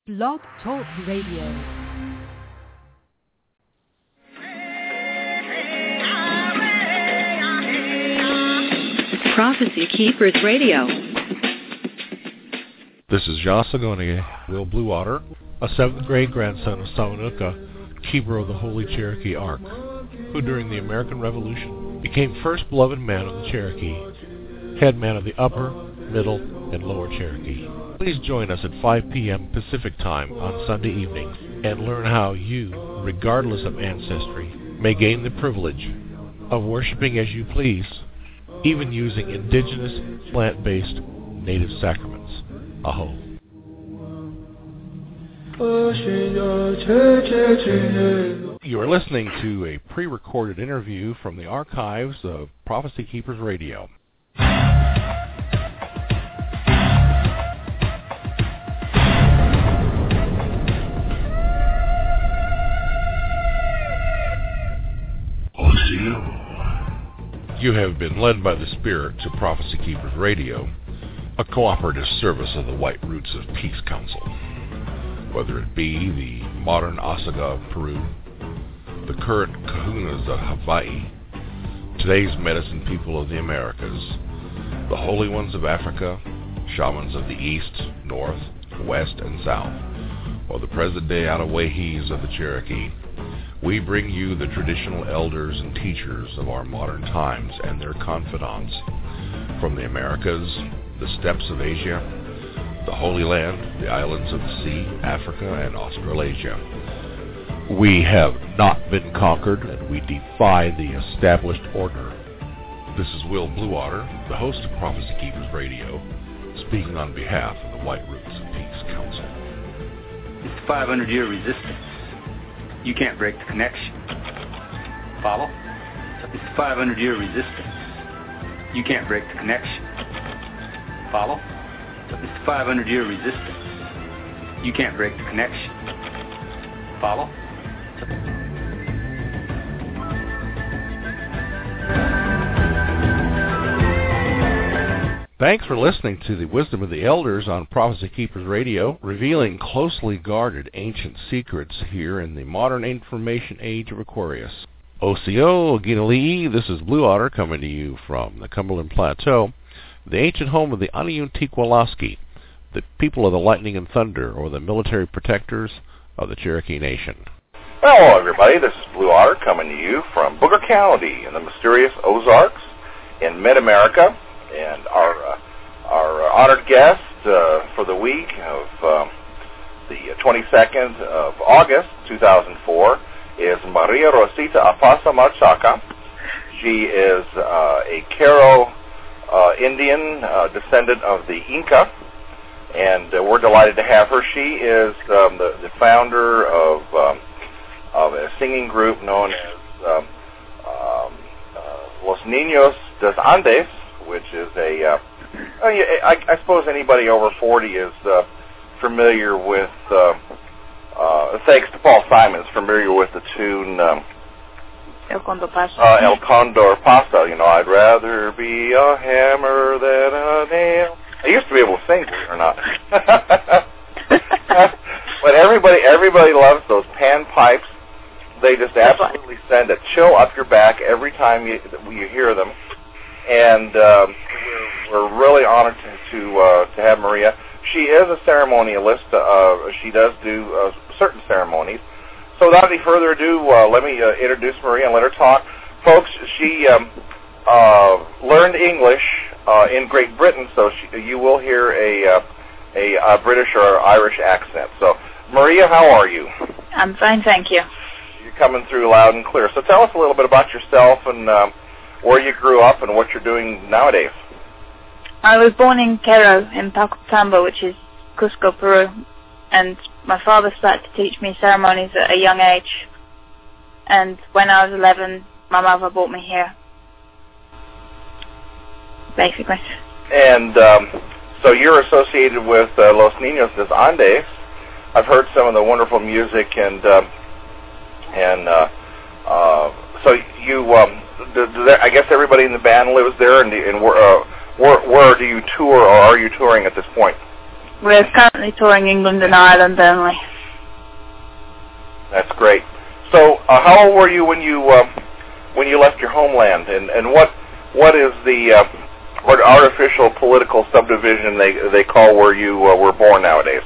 Blog Talk Radio. Prophecy Keepers Radio. This is Yasagoni Will Bluewater, a 7th grade grandson of Samanuka, keeper of the Holy Cherokee Ark, who during the American Revolution became first beloved man of the Cherokee, head man of the Upper, Middle, and Lower Cherokee. Please join us at 5 p.m. Pacific Time on Sunday evenings and learn how you, regardless of ancestry, may gain the privilege of worshiping as you please, even using indigenous, plant-based, native sacraments. Aho. You are listening to a pre-recorded interview from the archives of Prophecy Keepers Radio. You have been led by the Spirit to Prophecy Keepers Radio, a cooperative service of the White Roots of Peace Council. Whether it be the modern Osaga of Peru, the current Kahunas of Hawaii, today's medicine people of the Americas, the holy ones of Africa, shamans of the East, North, West, and South, or the present-day Atawahis of the Cherokee, we bring you the traditional elders and teachers of our modern times and their confidants from the Americas, the steppes of Asia, the Holy Land, the islands of the sea, Africa, and Australasia. We have not been conquered, and we defy the established order. This is Will Bluewater, the host of Prophecy Keepers Radio, speaking on behalf of the White Roots of Peace Council. It's the 500-year resistance. You can't break the connection. Follow? It's the 500-year resistance. You can't break the connection. Follow? It's the 500-year resistance. You can't break the connection. Follow? Thanks for listening to the Wisdom of the Elders on Prophecy Keepers Radio, revealing closely guarded ancient secrets here in the modern information age of Aquarius. Osio Oginali'i, this is Bluewater coming to you from the Cumberland Plateau, the ancient home of the Aniuntiqualaski, the people of the lightning and thunder, or the military protectors of the Cherokee Nation. Hello, everybody. This is Bluewater coming to you from Booker County in the mysterious Ozarks in mid-America. And our honored guest for the week of the 22nd of August, 2004, is Maria Rosita Apasa Marchaca. She is a Q'ero Indian, descendant of the Inca, and we're delighted to have her. She is the founder of a singing group known as Los Niños des Andes, which is I suppose anybody over 40 is familiar with, thanks to Paul Simon, is familiar with the tune El Condor Pasa. El Condor Pasa. You know, I'd rather be a hammer than a nail. I used to be able to sing, believe it or not. But everybody loves those pan pipes. They just absolutely send a chill up your back every time you hear them. And we're really honored to have Maria. She is a ceremonialist. She does do certain ceremonies. So without any further ado, let me introduce Maria and let her talk. Folks, she learned English in Great Britain, so you will hear a British or Irish accent. So, Maria, how are you? I'm fine, thank you. You're coming through loud and clear. So tell us a little bit about yourself and where you grew up and what you're doing nowadays. I was born in Q'ero in Pacotambo, which is Cusco, Peru, and my father started to teach me ceremonies at a young age. And when I was 11, my mother brought me here, basically. And so you're associated with Los Niños des Andes. I've heard some of the wonderful music, and so you. I guess everybody in the band lives there, and where do you tour, or are you touring at this point? We're currently touring England and Ireland only. That's great. So, how old were you when you left your homeland, and what is the what artificial political subdivision they call where you were born nowadays?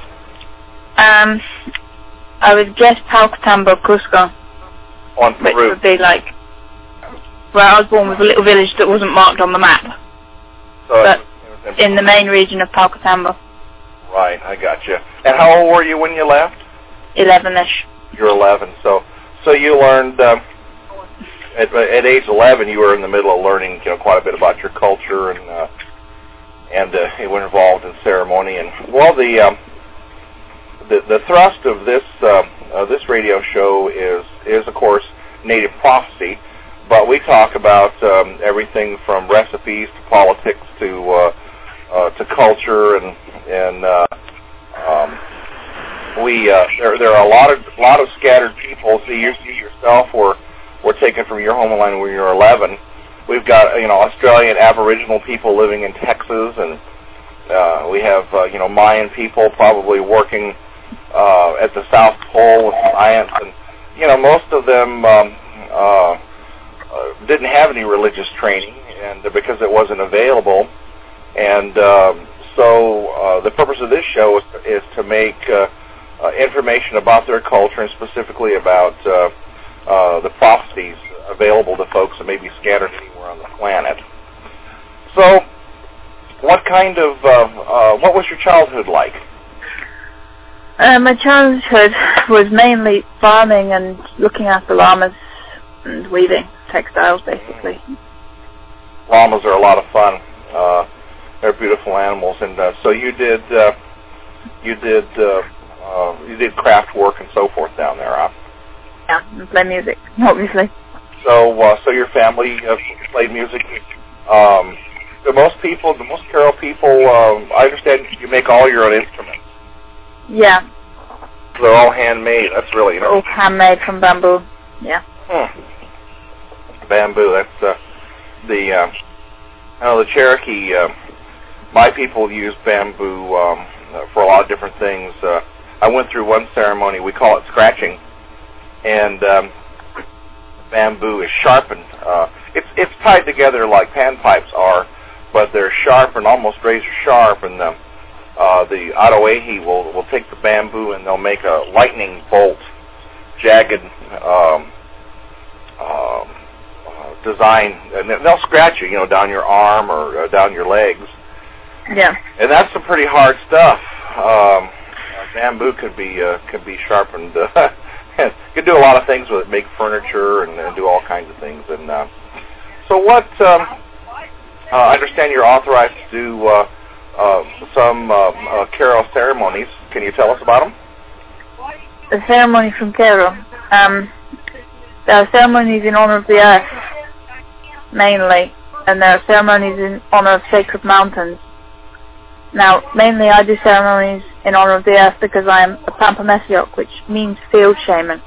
I would guess Palcatambo, Cusco. On Peru. Which would be like where I was born was a little village that wasn't marked on the map, but in the main region of Palcatambo. Right, I got you. And how old were you when you left? 11-ish. You're 11, so you learned at age 11. You were in the middle of learning, quite a bit about your culture, and you were involved in ceremony. And well, the thrust of this radio show is of course Native Prophecy, but we talk about everything from recipes to politics to culture, and there are a lot of scattered people. So you yourself were taken from your homeland when you were 11. We've got Australian Aboriginal people living in Texas, and we have Mayan people probably working at the South Pole with science, and most of them didn't have any religious training, and because it wasn't available, and so the purpose of this show is to make information about their culture, and specifically about the prophecies available to folks that may be scattered anywhere on the planet. So, what was your childhood like? My childhood was mainly farming and looking after llamas and weaving textiles, basically. Llamas are a lot of fun. They're beautiful animals, and so you did craft work and so forth down there, huh? Yeah, and play music, obviously. So your family played music. The most Carol people, I understand you make all your own instruments. Yeah. They're all handmade. That's really interesting. All handmade from bamboo. Yeah. Bamboo. That's the Cherokee. My people use bamboo for a lot of different things. I went through one ceremony. We call it scratching, and bamboo is sharpened. It's tied together like panpipes are, but they're sharp and almost razor sharp, and the Atoehi will take the bamboo and they'll make a lightning bolt, jagged design, and they'll scratch you, down your arm or down your legs. Yeah. And that's some pretty hard stuff. Bamboo could be sharpened. You can do a lot of things with it, make furniture and do all kinds of things. And so what? I understand you're authorized to do some Karo ceremonies. Can you tell us about them? The ceremony from Karo. There are ceremonies in honor of the earth, mainly, and there are ceremonies in honor of sacred mountains. Now, mainly I do ceremonies in honor of the earth because I am a Pampa Mesiok, which means field shaman.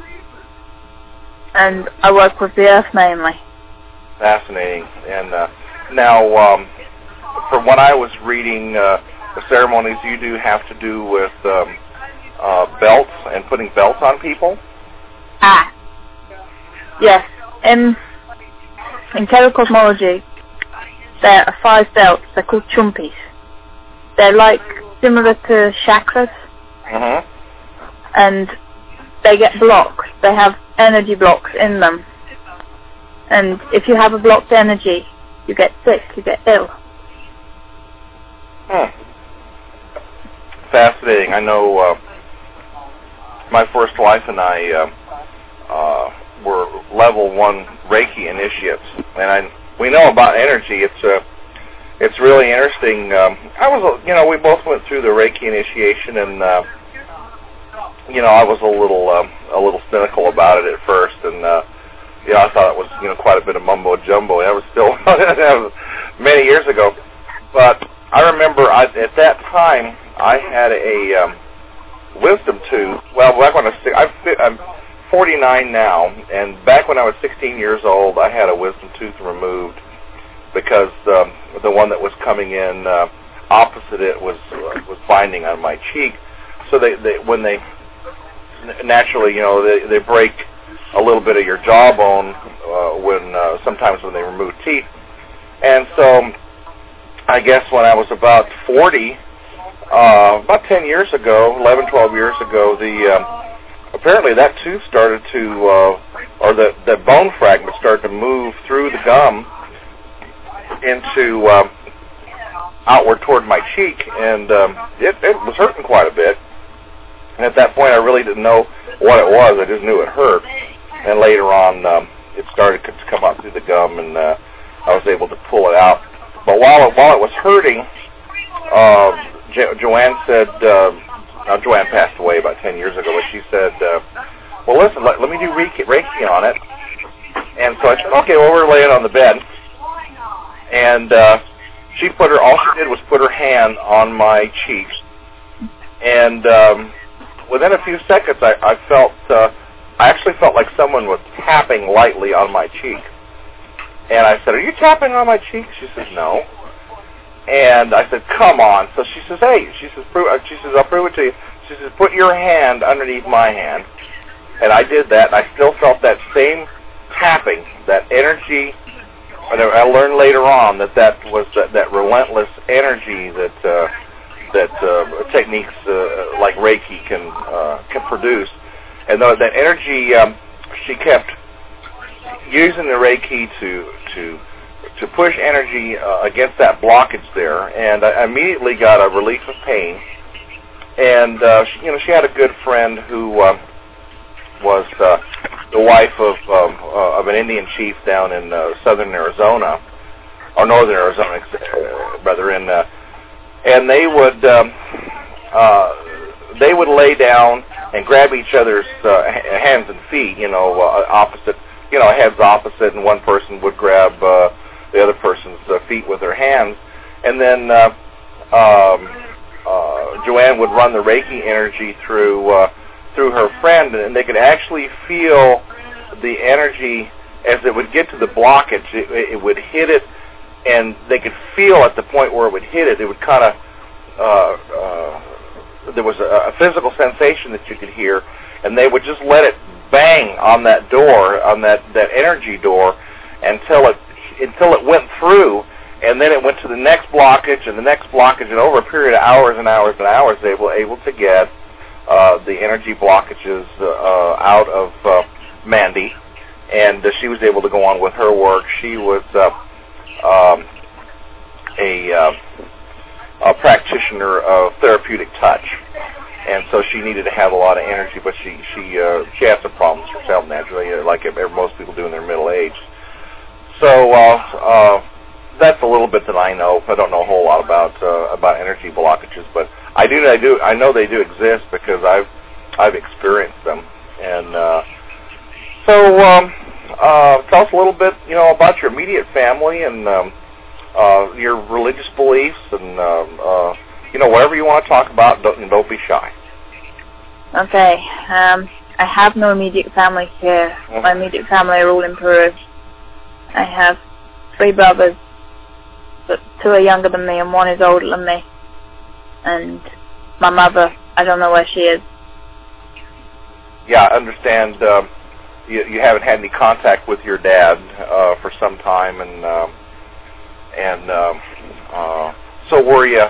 And I work with the earth mainly. Fascinating. And now, from what I was reading, the ceremonies you do have to do with belts and putting belts on people? Yes. In Karo cosmology, there are 5 belts. They're called chumpis. They're similar to chakras, and they get blocked. They have energy blocks in them, and if you have a blocked energy, you get sick, you get ill. Fascinating. I know my first wife and I were level 1 Reiki initiates, and we know about energy. It's really interesting. We both went through the Reiki initiation, and I was a little cynical about it at first, and I thought it was quite a bit of mumbo jumbo. That was still many years ago, but I remember at that time I had a wisdom tooth. Well, back when I'm 49 now, and back when I was 16 years old, I had a wisdom tooth removed because the one that was coming in opposite it was binding on my cheek. So when they naturally, they break a little bit of your jawbone sometimes when they remove teeth. And so I guess when I was about 40, about 10 years ago, 11, 12 years ago, apparently that tooth started to, or the bone fragment started to move through the gum into outward toward my cheek, and it was hurting quite a bit. And at that point, I really didn't know what it was. I just knew it hurt. And later on, it started to come out through the gum, and I was able to pull it out. But while it was hurting, Joanne said, Joanne passed away about 10 years ago, but she said, well, listen, let me do Reiki on it. And so I said, okay, well, we're laying on the bed. And all she did was put her hand on my cheek. And within a few seconds, I actually felt like someone was tapping lightly on my cheek. And I said, are you tapping on my cheek? She says, no. And I said, come on. So she says, hey, I'll prove it to you. She says, put your hand underneath my hand. And I did that, and I still felt that same tapping, that energy. And I learned later on that was that relentless energy that techniques like Reiki can produce. And that energy, she kept using the Reiki to push energy against that blockage there, and I immediately got a relief of pain. And she had a good friend who was the wife of an Indian chief down in southern Arizona, or northern Arizona, rather. And they would lay down and grab each other's hands and feet, opposite, heads opposite, and one person would grab the other person's feet with her hands, and then Joanne would run the Reiki energy through her friend, and they could actually feel the energy as it would get to the blockage. It would hit it, and they could feel at the point where it would hit it. It would kind of there was a physical sensation that you could hear, and they would just let it bang on that door, on that energy door, until it went through, and then it went to the next blockage and the next blockage, and over a period of hours and hours and hours, they were able to get the energy blockages out of Mandy, and she was able to go on with her work. She was a practitioner of therapeutic touch, and so she needed to have a lot of energy, but she had some problems herself naturally, like most people do in their middle age. So that's a little bit that I know. I don't know a whole lot about energy blockages, but I know they do exist because I've experienced them. And so tell us a little bit, about your immediate family and your religious beliefs, and whatever you want to talk about. Don't be shy. Okay. I have no immediate family here. Mm-hmm. My immediate family are all in Peru. I have 3 brothers, but 2 are younger than me and 1 is older than me. And my mother, I don't know where she is. Yeah, I understand you haven't had any contact with your dad for some time, and so were you,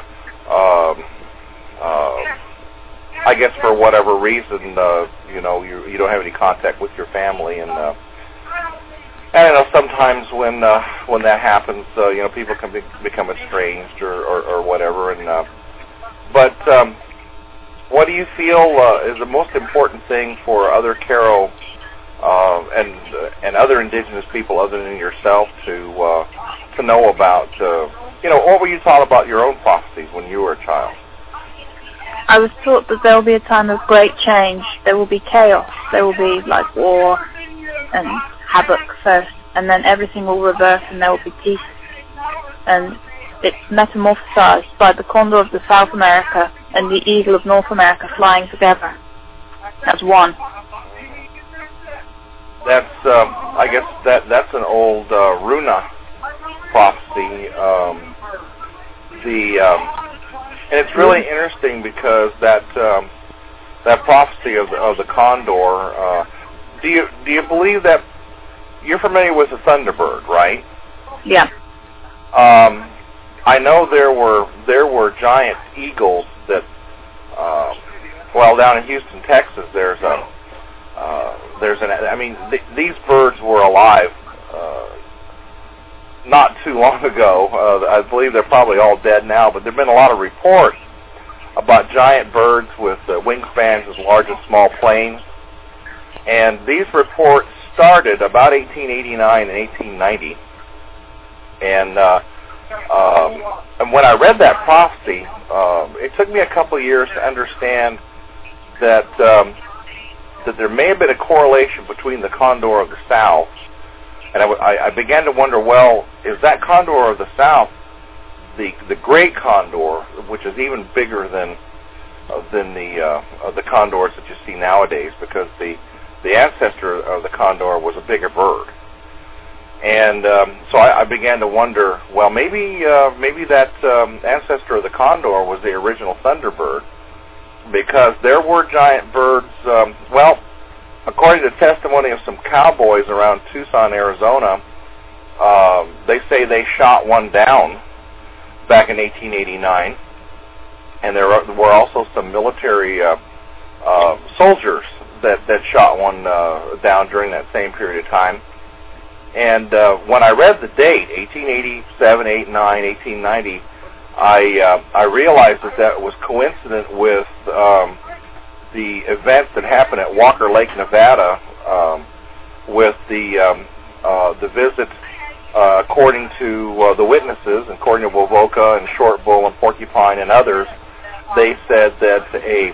I guess for whatever reason, you don't have any contact with your family, and I know sometimes when that happens, people can become estranged or whatever. And but what do you feel is the most important thing for other Karo and other indigenous people other than yourself to know about? What were you taught about your own prophecies when you were a child? I was taught that there will be a time of great change. There will be chaos. There will be like war and havoc first, and then everything will reverse and there will be peace. And it's metamorphosized by the condor of the South America and the eagle of North America flying together as one. That's, I guess that's an old Runa prophecy. And it's really interesting because that prophecy of the condor. Do you believe that you're familiar with the Thunderbird, right? Yeah. I know there were giant eagles that, down in Houston, Texas, these birds were alive not too long ago. I believe they're probably all dead now, but there have been a lot of reports about giant birds with wingspans as large as small planes. And these reports started about 1889 and 1890. And when I read that prophecy, it took me a couple of years to understand that there may have been a correlation between the condor of the South, and I began to wonder, well, is that condor of the South the great condor, which is even bigger than the condors that you see nowadays, because the ancestor of the condor was a bigger bird. And so I began to wonder, well, maybe that ancestor of the condor was the original Thunderbird, because there were giant birds. According to the testimony of some cowboys around Tucson, Arizona, they say they shot one down back in 1889, and there were also some military soldiers that shot one down during that same period of time. And when I read the date, 1887, 89, 1890, I realized that was coincident with the events that happened at Walker Lake, Nevada, with the visit, according to the witnesses, according to Wovoka and Short Bull and Porcupine and others. They said that a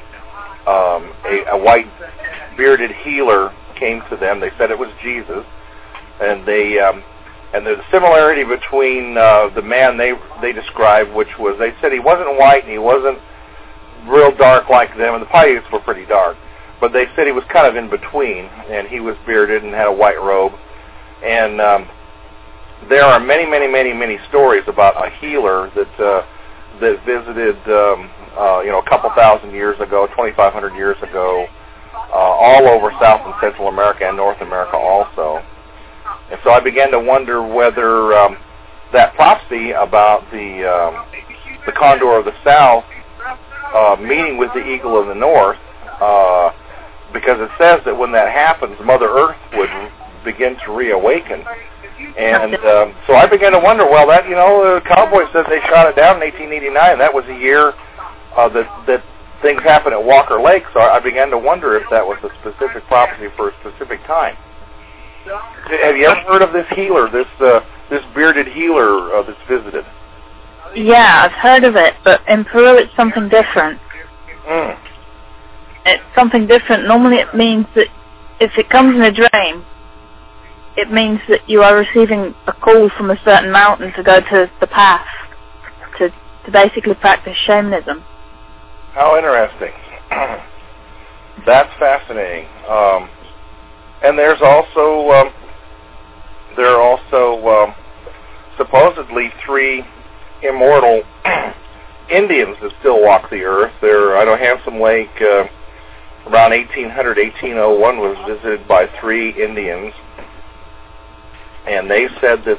white bearded healer came to them. They said it was Jesus. And there's a similarity between the man they described, which was, they said he wasn't white and he wasn't real dark like them, and the Paiutes were pretty dark, but they said he was kind of in between, and he was bearded and had a white robe. And there are many, many, many, many stories about a healer that visited, a couple thousand years ago, 2,500 years ago, all over South and Central America and North America also. And so I began to wonder whether that prophecy about the condor of the South meeting with the eagle of the North, because it says that when that happens, Mother Earth would begin to reawaken. And so I began to wonder, well, that, the cowboys said they shot it down in 1889. That was a year that things happened at Walker Lake. So I began to wonder if that was a specific prophecy for a specific time. Have you ever heard of this healer, this bearded healer that's visited? Yeah, I've heard of it, but in Peru it's something different. It's something different. Normally it means that if it comes in a dream, it means that you are receiving a call from a certain mountain to go to the path, to basically practice shamanism. How interesting. That's fascinating. And there are also supposedly 3 immortal Indians that still walk the earth. I know Handsome Lake around 1800, 1801 was visited by 3 Indians, and they said that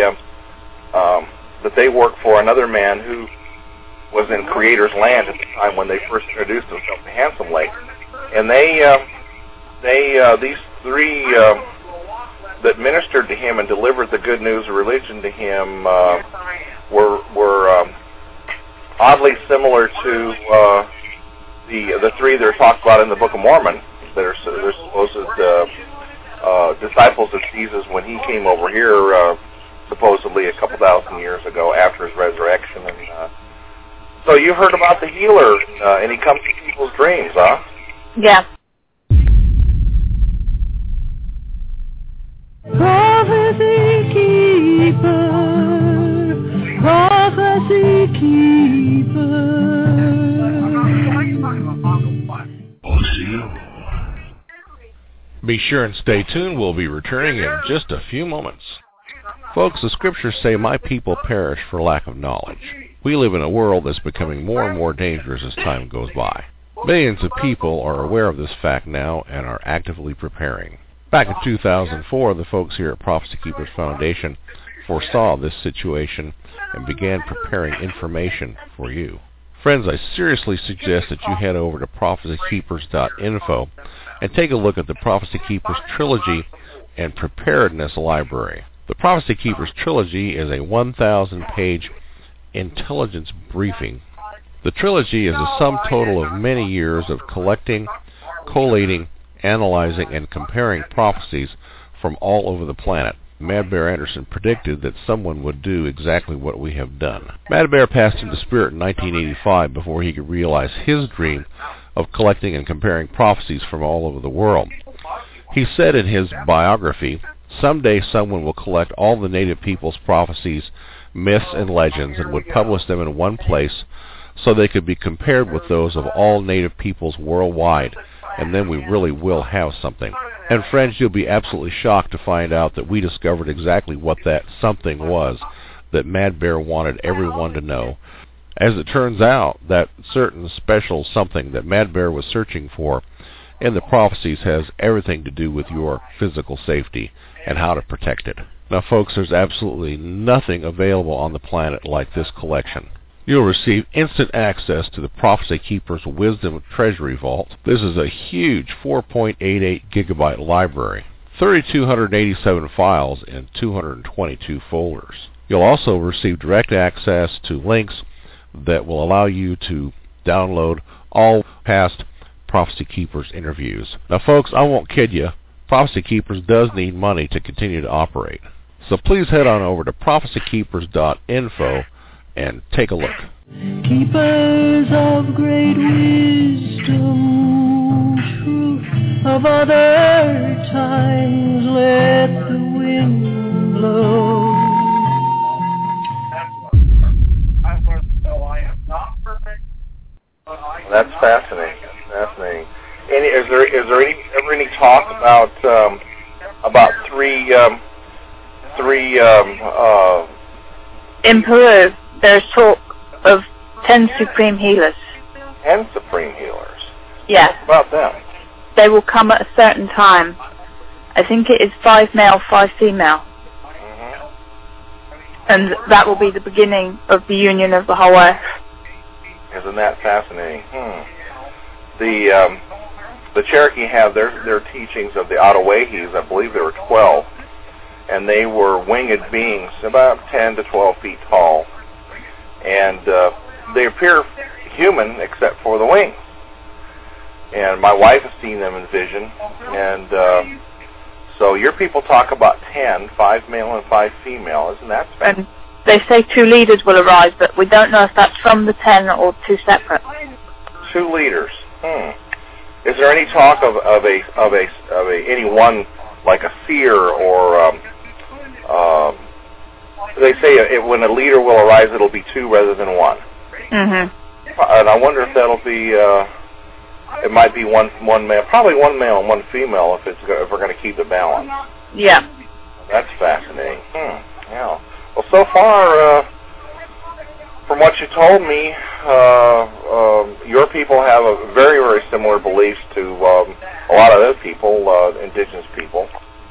they worked for another man who was in Creator's Land at the time when they first introduced themselves to Handsome Lake. And these 3 that ministered to him and delivered the good news of religion to him were oddly similar to the 3 that are talked about in the Book of Mormon. They're supposed disciples of Jesus when he came over here, supposedly a couple thousand years ago after his resurrection. And so you heard about the healer, and he comes to people's dreams, huh? Yeah. Prophecy keeper, prophecy keeper. Be sure and stay tuned. We'll be returning in just a few moments. Folks, the scriptures say, "My people perish for lack of knowledge." We live in a world that's becoming more and more dangerous as time goes by. Millions of people are aware of this fact now and are actively preparing. Back in 2004, the folks here at Prophecy Keepers Foundation foresaw this situation and began preparing information for you. Friends, I seriously suggest that you head over to prophecykeepers.info and take a look at the Prophecy Keepers Trilogy and Preparedness Library. The Prophecy Keepers Trilogy is a 1,000-page intelligence briefing. The trilogy is a sum total of many years of collecting, collating, analyzing, and comparing prophecies from all over the planet. Mad Bear Anderson predicted that someone would do exactly what we have done. Mad Bear passed into spirit in 1985 before he could realize his dream of collecting and comparing prophecies from all over the world. He said in his biography, "Someday someone will collect all the native people's prophecies, myths, and legends and would publish them in one place so they could be compared with those of all native peoples worldwide, and then we really will have something." And friends, you'll be absolutely shocked to find out that we discovered exactly what that something was that Mad Bear wanted everyone to know. As it turns out, that certain special something that Mad Bear was searching for in the prophecies has everything to do with your physical safety and how to protect it. Now folks, there's absolutely nothing available on the planet like this collection. You'll receive instant access to the Prophecy Keepers Wisdom Treasury Vault. This is a huge 4.88 gigabyte library, 3,287 files in 222 folders. You'll also receive direct access to links that will allow you to download all past Prophecy Keepers interviews. Now folks, I won't kid you, Prophecy Keepers does need money to continue to operate. So please head on over to prophecykeepers.info and take a look. Keepers of great wisdom, truth of other times, let the wind blow. That's fascinating. Fascinating. And is there ever any talk about three In Peru, there's talk of 10 supreme healers. 10 supreme healers? Yes. What about them? They will come at a certain time. I think it is 5 male, 5 female. Mm-hmm. And that will be the beginning of the union of the whole earth. Isn't that fascinating? The Cherokee have their teachings of the Ottawahis. I believe there were 12. And they were winged beings, about 10 to 12 feet tall. And they appear human except for the wings. And my wife has seen them in vision. And so your people talk about 10, 5 male and 5 female. Isn't that fascinating? And they say 2 leaders will arise, but we don't know if that's from the 10 or 2 separate. 2 leaders. Is there any talk of any one, like a seer or they say when a leader will arise, it'll be 2 rather than 1. Mm-hmm. And I wonder if that'll be it might be one male, probably 1 male and 1 female if we're going to keep the balance. Yeah. That's fascinating. Yeah. Well, so far, from what you told me, your people have a very, very similar beliefs to a lot of other people, indigenous people.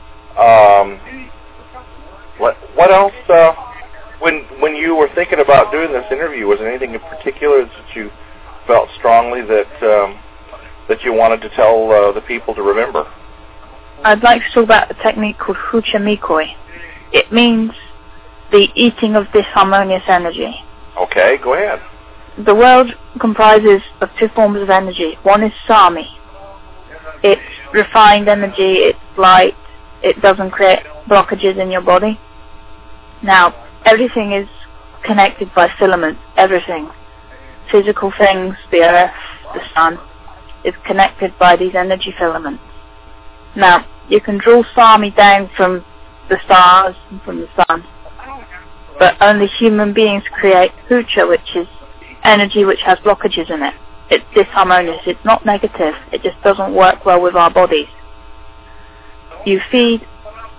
What else? When you were thinking about doing this interview, was there anything in particular that you felt strongly that you wanted to tell the people to remember? I'd like to talk about a technique called Hucha Mikoi. It means the eating of disharmonious energy. Okay, go ahead. The world comprises of 2 forms of energy. One is Sami. It's refined energy, it's light, it doesn't create blockages in your body. Now, everything is connected by filaments, everything. Physical things, the earth, the sun, is connected by these energy filaments. Now, you can draw Sami down from the stars and from the sun, but only human beings create Hucha, which is energy which has blockages in it. It's disharmonious, it's not negative, it just doesn't work well with our bodies. You feed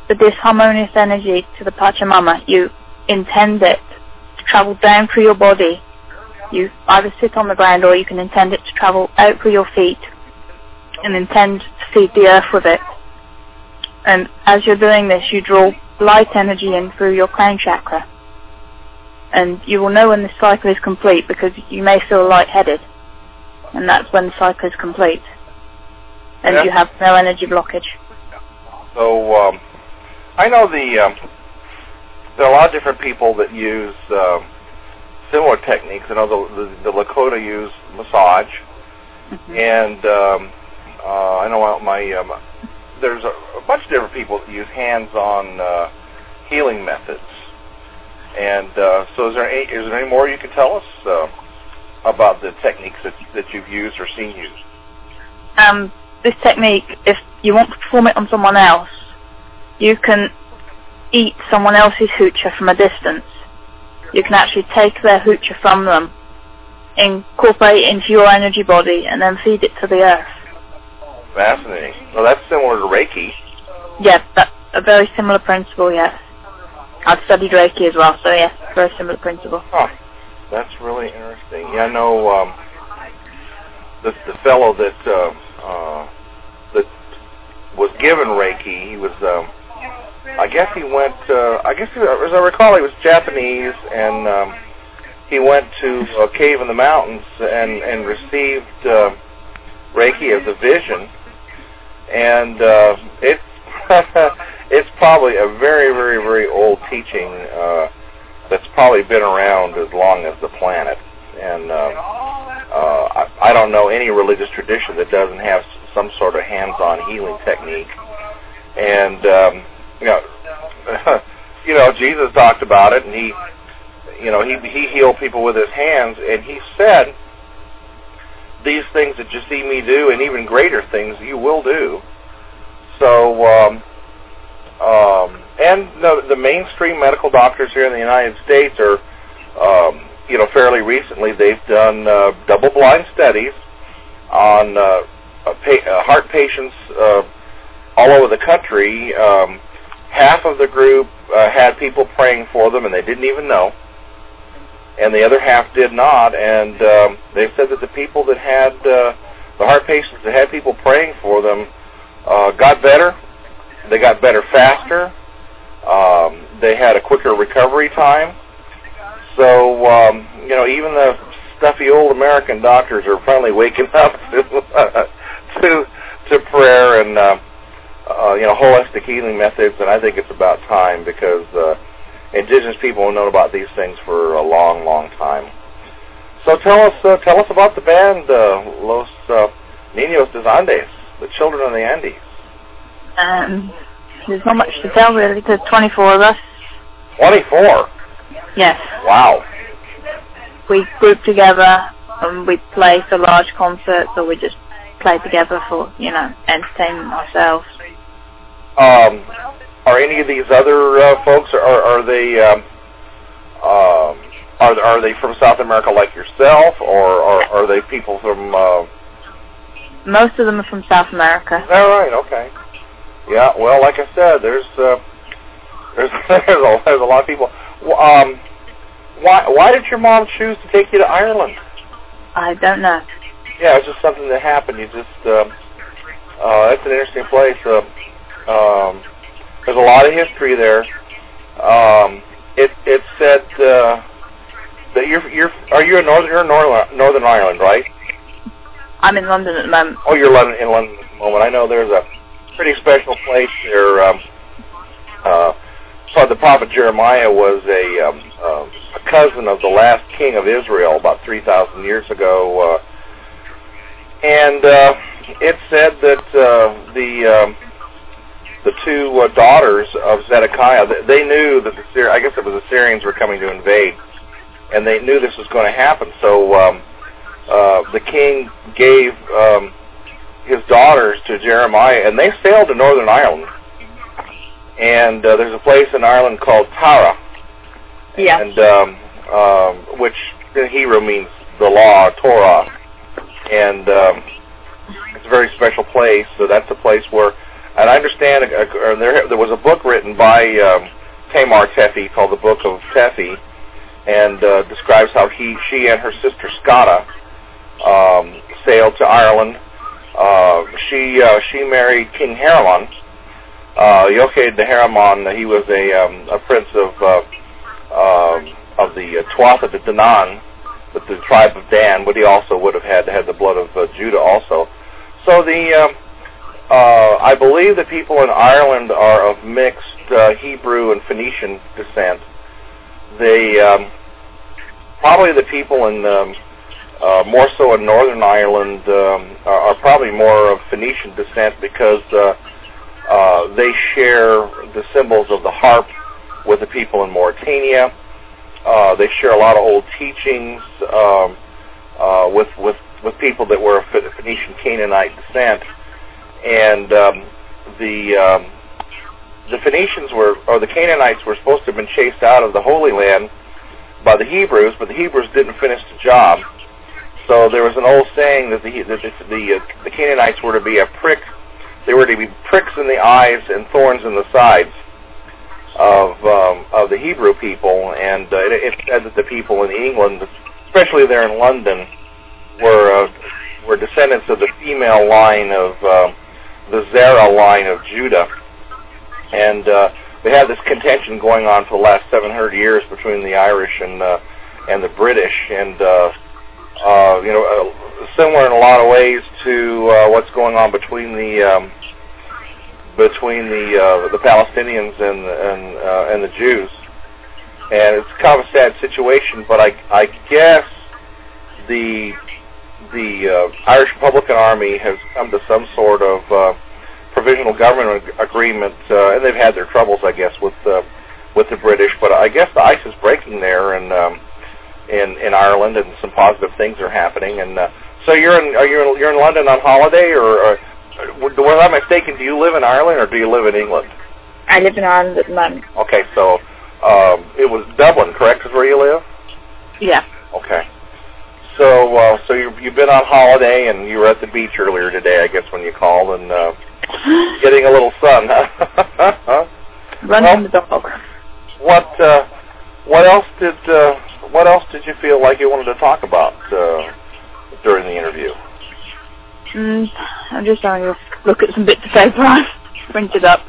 the disharmonious energy to the Pachamama, you intend it to travel down through your body. You either sit on the ground or you can intend it to travel out through your feet and intend to feed the earth with it. And as you're doing this, you draw light energy in through your crown chakra. And you will know when this cycle is complete because you may feel lightheaded. And that's when the cycle is complete. And you have no energy blockage. So, I know there are a lot of different people that use similar techniques. I know the Lakota use massage. Mm-hmm. And I know there's a bunch of different people that use hands-on healing methods. And so is there any more you can tell us about the techniques that you've used or seen used? This technique, if you want to perform it on someone else, you can eat someone else's hoochah from a distance. You can actually take their hoochah from them, incorporate it into your energy body, and then feed it to the earth. Fascinating. Well, that's similar to Reiki. Yeah, that's a very similar principle, yes. I've studied Reiki as well, so yes, very similar principle. Huh. That's really interesting. Yeah, I know the fellow that was given Reiki, he was, I guess he went, as I recall, he was Japanese, and he went to a cave in the mountains and received Reiki as a vision, and it's probably a very, very, very old teaching that's probably been around as long as the planet. And I don't know any religious tradition that doesn't have some sort of hands-on healing technique. And Jesus talked about it, and he healed people with his hands, and he said, "These things that you see me do, and even greater things, you will do." So, and the mainstream medical doctors here in the United States are, fairly recently, they've done double-blind studies on heart patients all over the country. Half of the group had people praying for them, and they didn't even know, and the other half did not. And they said that the people that had the heart patients that had people praying for them got better. They got better faster. They had a quicker recovery time. So, even the stuffy old American doctors are finally waking up to prayer and holistic healing methods. And I think it's about time, because indigenous people have known about these things for a long, long time. So tell us about the band Los Niños des Andes, the Children of the Andes. There's not much to tell, really. There's 24 of us. 24? Yes. Wow. We group together and we play for large concerts, or we just play together for, entertaining ourselves. Are any of these other folks, are they from South America like yourself, or are they people from... Most of them are from South America. Is that right? Okay. Yeah, well, like I said, there's a lot of people. Why did your mom choose to take you to Ireland? I don't know. Yeah, it's just something that happened. You just that's an interesting place. There's a lot of history there. It said that you're in Northern Ireland, right? I'm in London at the moment. Oh, you're in London at the moment. I know there's a pretty special place there. So the prophet Jeremiah was a cousin of the last king of Israel about 3,000 years ago, and it said that the two daughters of Zedekiah, they knew that I guess it was the Syrians were coming to invade, and they knew this was going to happen. So the king gave his daughters to Jeremiah, and they sailed to Northern Ireland. And there's a place in Ireland called Tara, and which in Hebrew means the law, Torah, and it's a very special place. So that's a place where And I understand there was a book written by Tamar Teffy called The Book of Teffy, and describes how she and her sister Scotta sailed to Ireland. She married King Haramon, Yochai de Haramon. He was a prince of the Tuatha de Danann, with the tribe of Dan, but he also would have had the blood of Judah also. So I believe the people in Ireland are of mixed Hebrew and Phoenician descent. They probably the people in more so in Northern Ireland are probably more of Phoenician descent because they share the symbols of the harp with the people in Mauritania. They share a lot of old teachings with people that were of Phoenician Canaanite descent, and the Phoenicians or the Canaanites were supposed to have been chased out of the Holy Land by the Hebrews, but the Hebrews didn't finish the job. So there was an old saying that the Canaanites were to be a prick. They were to be pricks in the eyes and thorns in the sides of the Hebrew people, and it said that the people in England, especially there in London, were descendants of the female line of the Zerah line of Judah, and they had this contention going on for the last 700 years between the Irish and the British, and similar in a lot of ways to what's going on between the Palestinians and the Jews, and it's kind of a sad situation. But I guess the Irish Republican Army has come to some sort of provisional government agreement, and they've had their troubles, I guess, with the British. But I guess the ice is breaking there, and in Ireland, and some positive things are happening. And so you're in London on holiday, or was I mistaken? Do you live in Ireland or do you live in England? I live in Ireland at the moment. Okay, so it was Dublin, correct? Is where you live? Yeah. Okay. So you've been on holiday, and you were at the beach earlier today, I guess, when you called, and getting a little sun, huh? Running the dog. What else did you feel like you wanted to talk about during the interview? I'm just having a look at some bits of paper I've printed up.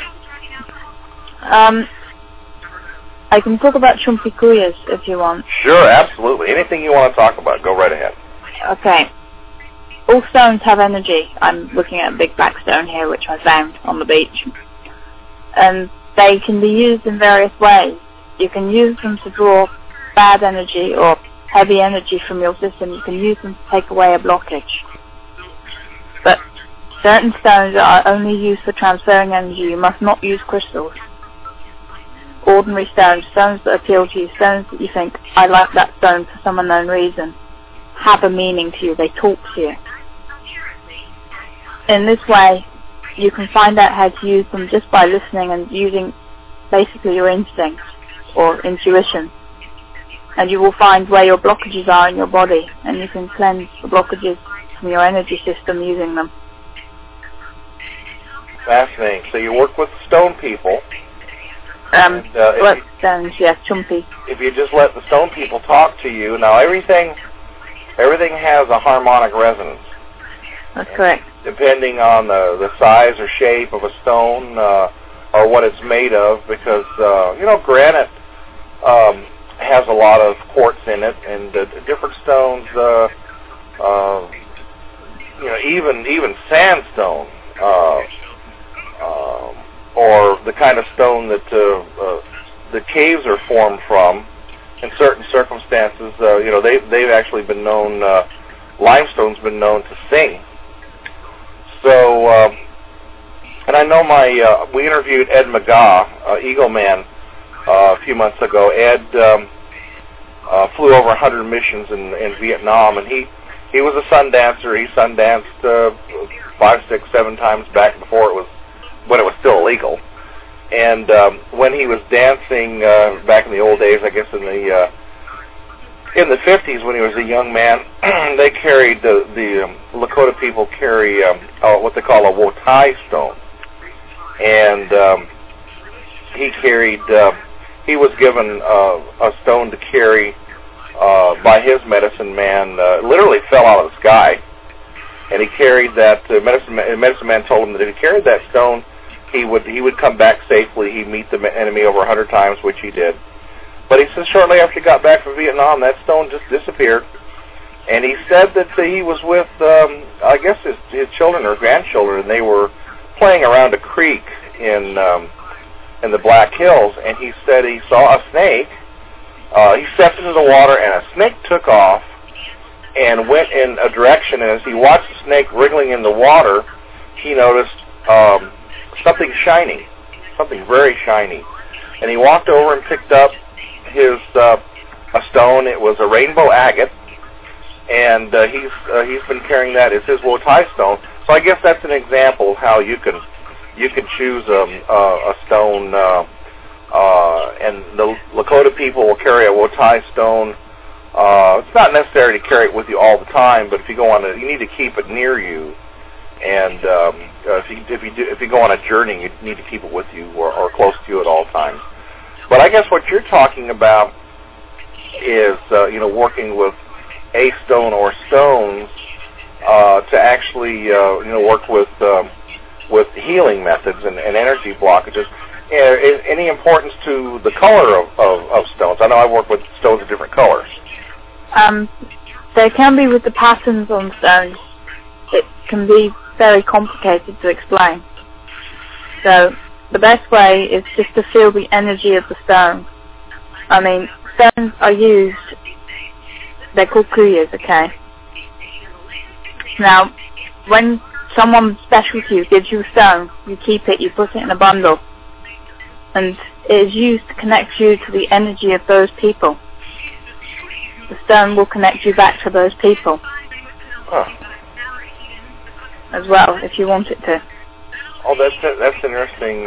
I can talk about Chumpy Kuyas if you want. Sure, absolutely. Anything you want to talk about, go right ahead. Okay. All stones have energy. I'm looking at a big black stone here, which I found on the beach. And they can be used in various ways. You can use them to draw bad energy or heavy energy from your system. You can use them to take away a blockage. But certain stones are only used for transferring energy. You must not use crystals. Ordinary stones that appeal to you, stones that you think, I like that stone for some unknown reason, have a meaning to you. They talk to you. In this way, you can find out how to use them just by listening and using basically your instincts or intuition. And you will find where your blockages are in your body, and you can cleanse the blockages from your energy system using them. Fascinating. So you work with stone people. Stones, yes, Chumpy. If you just let the stone people talk to you, now everything has a harmonic resonance. That's correct. Depending on the size or shape of a stone or what it's made of, because granite has a lot of quartz in it, and different stones, even sandstone, or the kind of stone that the caves are formed from. In certain circumstances, they've actually been known. Limestone's been known to sing. So, and I know we interviewed Ed McGaugh, Eagle Man, a few months ago. Ed flew over 100 missions in Vietnam, and he was a sun dancer. He sun danced 5, 6, 7 times back when it was still illegal. And when he was dancing back in the old days, I guess in the 50s, when he was a young man, they carried the Lakota people carry what they call a wotai stone, and he was given a stone to carry by his medicine man. Literally fell out of the sky, and he carried that. Medicine man told him that if he carried that stone, he would come back safely. He'd meet the enemy over 100 times, which he did. But he said shortly after he got back from Vietnam, that stone just disappeared. And he said that he was with, I guess, his children or grandchildren, and they were playing around a creek in the Black Hills, and he said he saw a snake. He stepped into the water, and a snake took off and went in a direction, and as he watched the snake wriggling in the water, he noticed something shiny, something very shiny. And he walked over and picked up a stone. It was a rainbow agate, and he's been carrying that as his Wotai stone. So I guess that's an example of how you can choose a stone, and the Lakota people will carry a Wotai stone. It's not necessary to carry it with you all the time, but if you go on you need to keep it near you. And if you go on a journey, you need to keep it with you or close to you at all times. But I guess what you're talking about is working with a stone or stones to actually work with healing methods and energy blockages. Any importance to the color of stones? I know I work with stones of different colors. There can be with the patterns on stones. It can be very complicated to explain. So the best way is just to feel the energy of the stone. I mean, stones are used, they're called kuyas, okay? Now, when someone special to you gives you a stone, you keep it, you put it in a bundle, and it is used to connect you to the energy of those people. The stone will connect you back to those people. As well, if you want it to. Oh, that's interesting.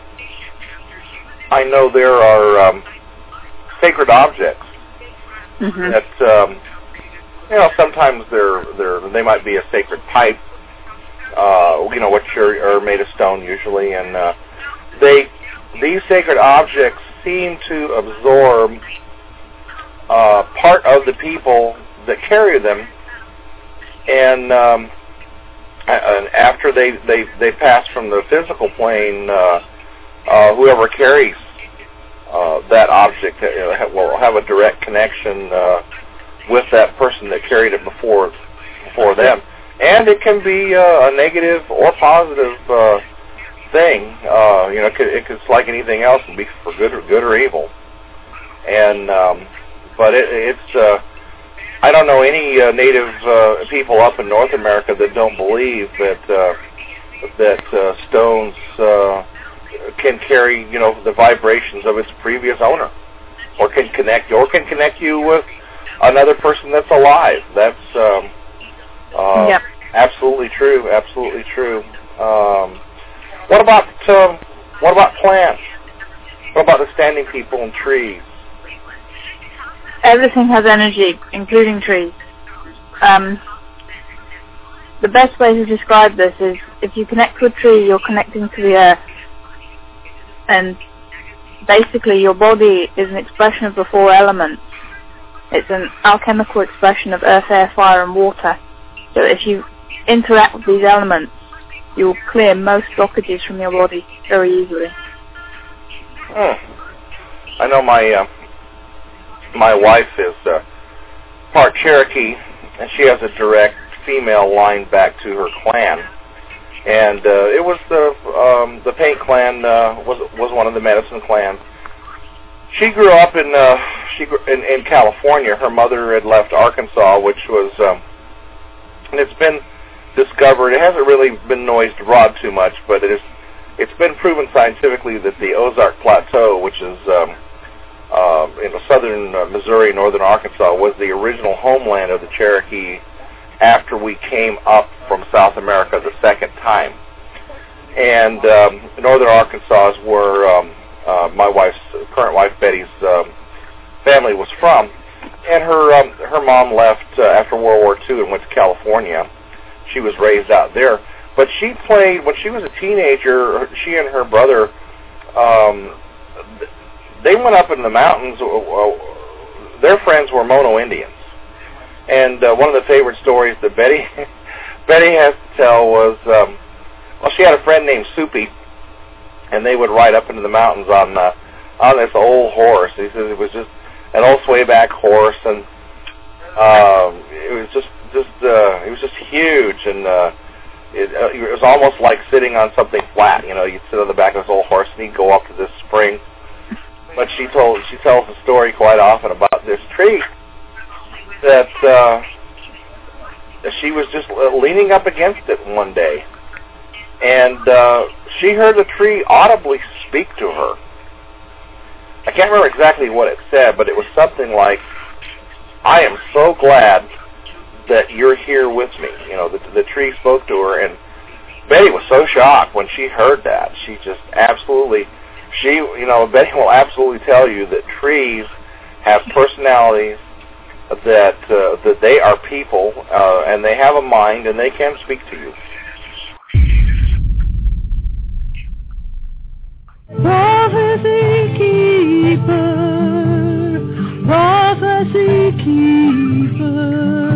I know there are sacred objects that sometimes they might be a sacred pipe, which are made of stone usually, and these sacred objects seem to absorb part of the people that carry them, and after they pass from the physical plane, whoever carries that object will have a direct connection with that person that carried it before them. And it can be a negative or positive thing. It's like anything else, and be for good or evil. And but it's. I don't know any native people up in North America that don't believe that stones can carry, the vibrations of its previous owner, or can connect you with another person that's alive. That's yep. Absolutely true. Absolutely true. What about plants? What about the standing people and trees? Everything has energy, including trees. The best way to describe this is, if you connect to a tree, you're connecting to the earth. And basically your body is an expression of the four elements. It's an alchemical expression of earth, air, fire, and water. So if you interact with these elements, you'll clear most blockages from your body very easily. I know my wife is part Cherokee, and she has a direct female line back to her clan. And it was the Paint clan was one of the medicine clans. She grew up in California. Her mother had left Arkansas, which was and it's been discovered. It hasn't really been noised abroad too much, but it's been proven scientifically that the Ozark Plateau, which is in southern Missouri, northern Arkansas, was the original homeland of the Cherokee after we came up from South America the second time. And northern Arkansas is where my current wife Betty's family was from. And her mom left after World War II and went to California. She was raised out there. But she played, when she was a teenager, she and her brother, they went up in the mountains. Their friends were Mono Indians. And one of the favorite stories that Betty has to tell was, she had a friend named Soupy, and they would ride up into the mountains on this old horse. He says it was just an old swayback horse, and it was just huge, and it was almost like sitting on something flat. You know, you'd sit on the back of this old horse, and he'd go up to this spring. But she tells the story quite often about this tree that she was just leaning up against it one day, and she heard the tree audibly speak to her. I can't remember exactly what it said, but it was something like, "I am so glad that you're here with me." You know, the tree spoke to her, and Betty was so shocked when she heard that. She just absolutely, Betty will absolutely tell you that trees have personalities, that they are people, and they have a mind, and they can speak to you. Prophecy keeper, prophecy keeper.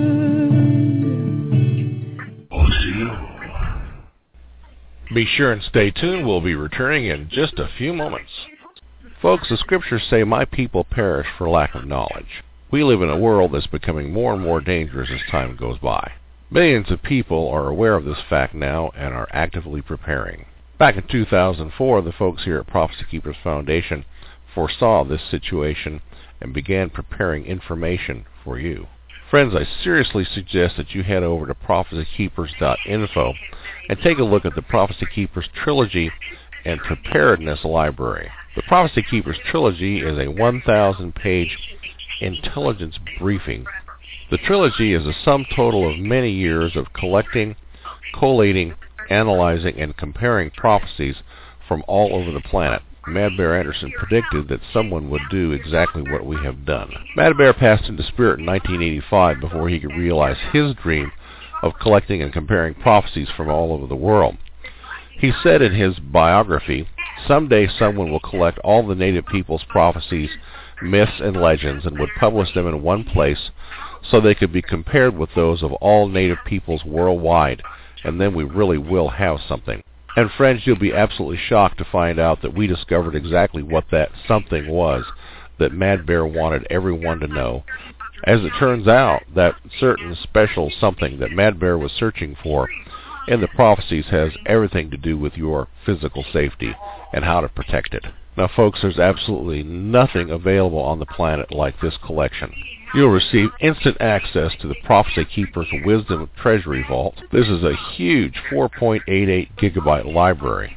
Be sure and stay tuned. We'll be returning in just a few moments. Folks, the scriptures say, "My people perish for lack of knowledge." We live in a world that's becoming more and more dangerous as time goes by. Millions of people are aware of this fact now and are actively preparing. Back in 2004, the folks here at Prophecy Keepers Foundation foresaw this situation and began preparing information for you. Friends, I seriously suggest that you head over to prophecykeepers.info and take a look at the Prophecy Keepers Trilogy and Preparedness Library. The Prophecy Keepers Trilogy is a 1,000-page intelligence briefing. The trilogy is a sum total of many years of collecting, collating, analyzing, and comparing prophecies from all over the planet. Mad Bear Anderson predicted that someone would do exactly what we have done. Mad Bear passed into spirit in 1985 before he could realize his dream of collecting and comparing prophecies from all over the world. He said in his biography, "Someday someone will collect all the native people's prophecies, myths, and legends and would publish them in one place so they could be compared with those of all native peoples worldwide, and then we really will have something." And friends, you'll be absolutely shocked to find out that we discovered exactly what that something was that Mad Bear wanted everyone to know. As it turns out, that certain special something that Mad Bear was searching for in the prophecies has everything to do with your physical safety and how to protect it. Now folks, there's absolutely nothing available on the planet like this collection. You'll receive instant access to the Prophecy Keepers Wisdom Treasury Vault. This is a huge 4.88 gigabyte library,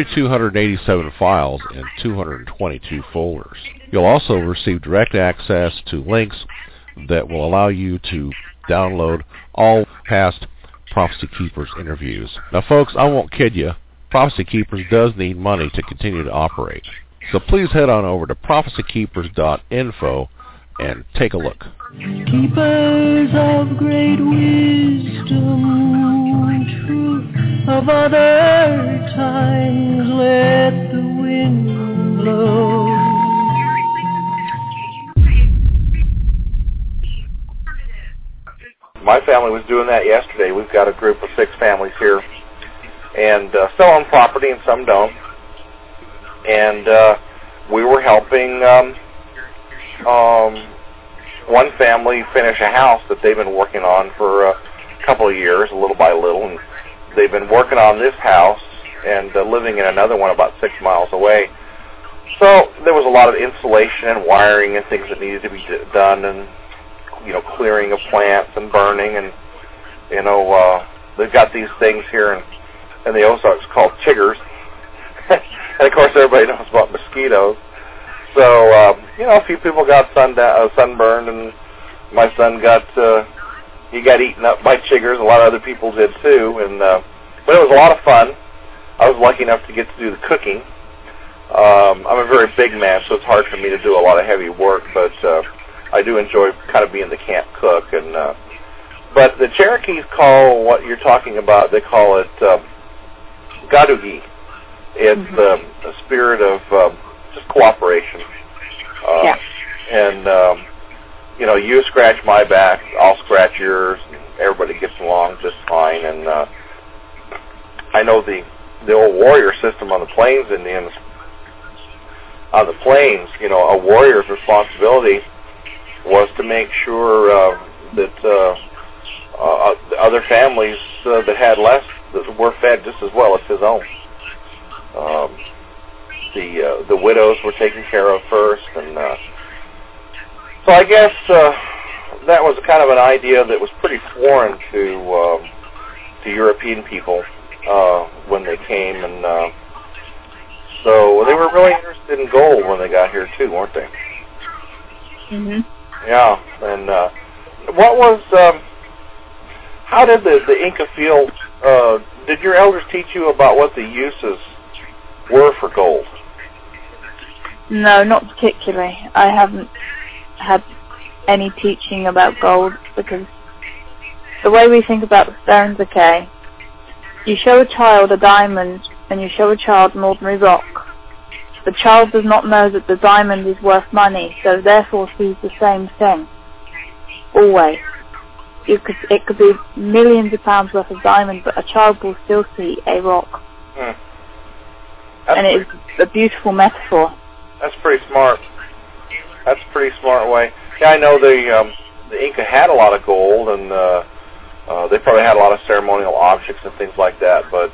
3,287 files in 222 folders. You'll also receive direct access to links that will allow you to download all past Prophecy Keepers interviews. Now folks, I won't kid you, Prophecy Keepers does need money to continue to operate. So please head on over to prophecykeepers.info and take a look. Keepers of great wisdom, truth of other times, let the wind blow. My family was doing that yesterday. We've got a group of 6 families here, and some own property and some don't. And we were helping one family finish a house that they've been working on for a couple of years, little by little. And they've been working on this house and living in another one about 6 miles away. So there was a lot of insulation and wiring and things that needed to be done, and clearing of plants and burning, and they've got these things here in the Ozarks called chiggers, and of course everybody knows about mosquitoes. So a few people got sunburned, and my son got eaten up by chiggers. A lot of other people did too, but it was a lot of fun. I was lucky enough to get to do the cooking. I'm a very big man, so it's hard for me to do a lot of heavy work, but I do enjoy kind of being the camp cook, and But the Cherokees call what you're talking about, they call it gadugi. It's a spirit of just cooperation. And, you scratch my back, I'll scratch yours, and everybody gets along just fine. And I know the old warrior system on the Plains Indians, on the plains, a warrior's responsibility was to make sure that other families that had less were fed just as well as his own. The widows were taken care of first, and so I guess that was kind of an idea that was pretty foreign to European people when they came, and so they were really interested in gold when they got here too, weren't they? Mhm. Yeah, and what was? How did the Inca feel? Did your elders teach you about what the uses were for gold? No, not particularly. I haven't had any teaching about gold, because the way we think about the stones, you show a child a diamond and you show a child an ordinary rock. The child does not know that the diamond is worth money, so therefore sees the same thing. Always. It could be millions of pounds worth of diamond, but a child will still see a rock. And it is a beautiful metaphor. That's pretty smart. That's a pretty smart way. Yeah, I know the Inca had a lot of gold, and they probably had a lot of ceremonial objects and things like that, but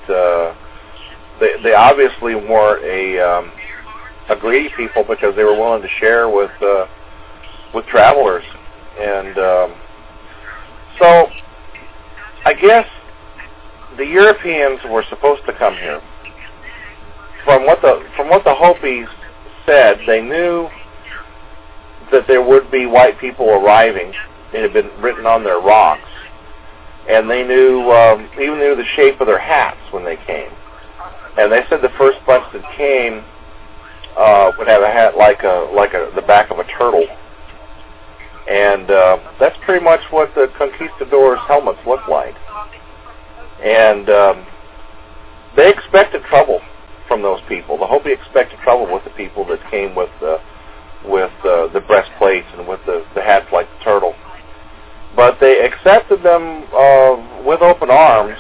they obviously weren't a greedy people, because they were willing to share with travelers. And so I guess the Europeans were supposed to come here. From what the Hopis said, they knew that there would be white people arriving. It had been written on their rocks, and they even knew the shape of their hats when they came. And they said the first bunch that came would have a hat like the back of a turtle. And that's pretty much what the conquistadors' helmets looked like. And they expected trouble from those people. The Hopi expected trouble with the people that came with the breastplates and with the hats like the turtle. But they accepted them with open arms,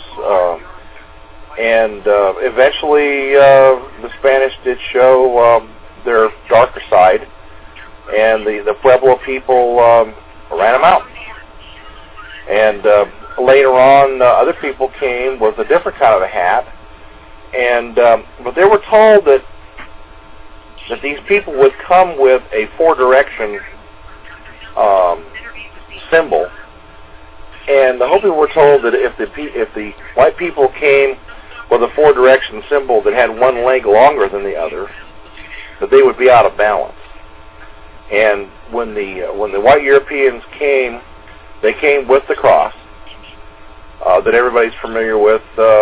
and eventually the Spanish did show their darker side, and the Pueblo people ran them out. And later on, other people came with a different kind of a hat, and but they were told that these people would come with a four-direction symbol, and the Hopi were told that if the white people came with a four-direction symbol that had one leg longer than the other, that they would be out of balance. And when the white Europeans came, they came with the cross that everybody's familiar with,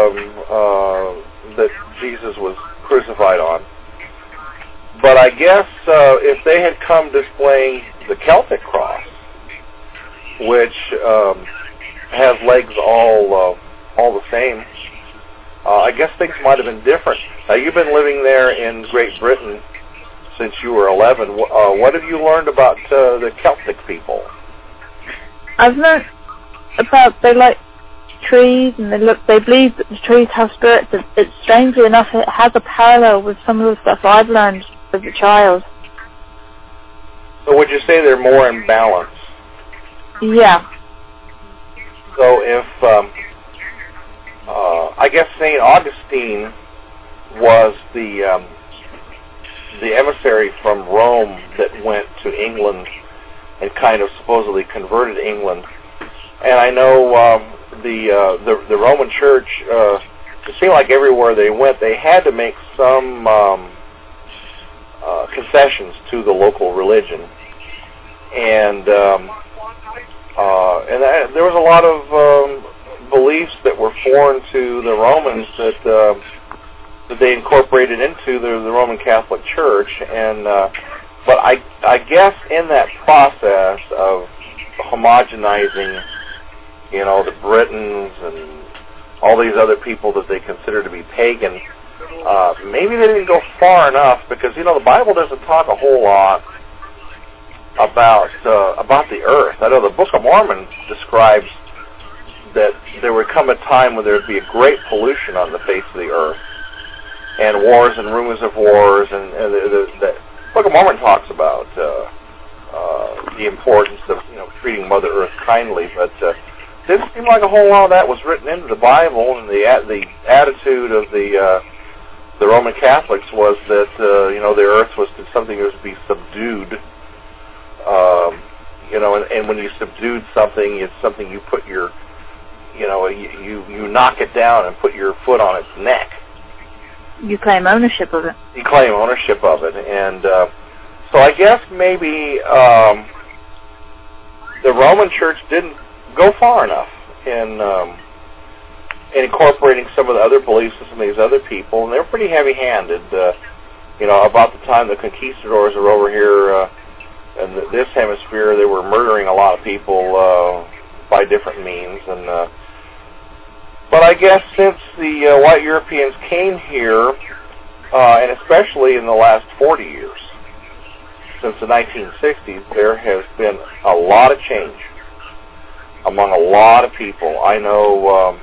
that Jesus was crucified on. But I guess if they had come displaying the Celtic cross, which has legs all the same, I guess things might have been different. Now, you've been living there in Great Britain since you were 11. What have you learned about the Celtic people? I've learned about they like trees, and they believe that the trees have spirits. It's strangely enough, it has a parallel with some of the stuff I've learned as a child. So would you say they're more in balance? Yeah. So if I guess St. Augustine was the emissary from Rome that went to England and kind of supposedly converted England. And I know the Roman Church, it seemed like everywhere they went, they had to make some concessions to the local religion. And there was a lot of beliefs that were foreign to the Romans that they incorporated into the Roman Catholic Church. And but I guess in that process of homogenizing the Britons and all these other people that they consider to be pagan, maybe they didn't go far enough, because, the Bible doesn't talk a whole lot about the earth. I know the Book of Mormon describes that there would come a time when there would be a great pollution on the face of the earth, and wars and rumors of wars, and the Book of Mormon talks about the importance of treating Mother Earth kindly, but didn't seem like a whole lot of that was written into the Bible, and the attitude of the Roman Catholics was that the earth was something that was to be subdued, and when you subdued something, it's something you put your you knock it down and put your foot on its neck. You claim ownership of it. You claim ownership of it, and so I guess maybe the Roman Church didn't go far enough in incorporating some of the other beliefs of some of these other people, and they're pretty heavy-handed. About the time the conquistadors were over here in this hemisphere, they were murdering a lot of people by different means, and but I guess since the white Europeans came here, and especially in the last 40 years, since the 1960s, there has been a lot of change among a lot of people. I know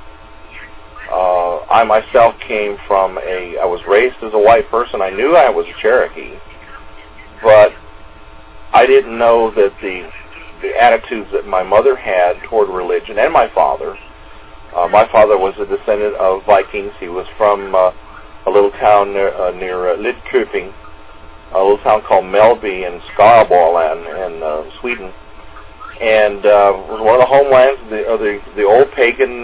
I myself came from I was raised as a white person. I knew I was a Cherokee, but I didn't know that the attitudes that my mother had toward religion, and my father was a descendant of Vikings. He was from a little town near Lidköping, a little town called Mellby in Skaraborg in Sweden, and was one of the homelands of the old pagan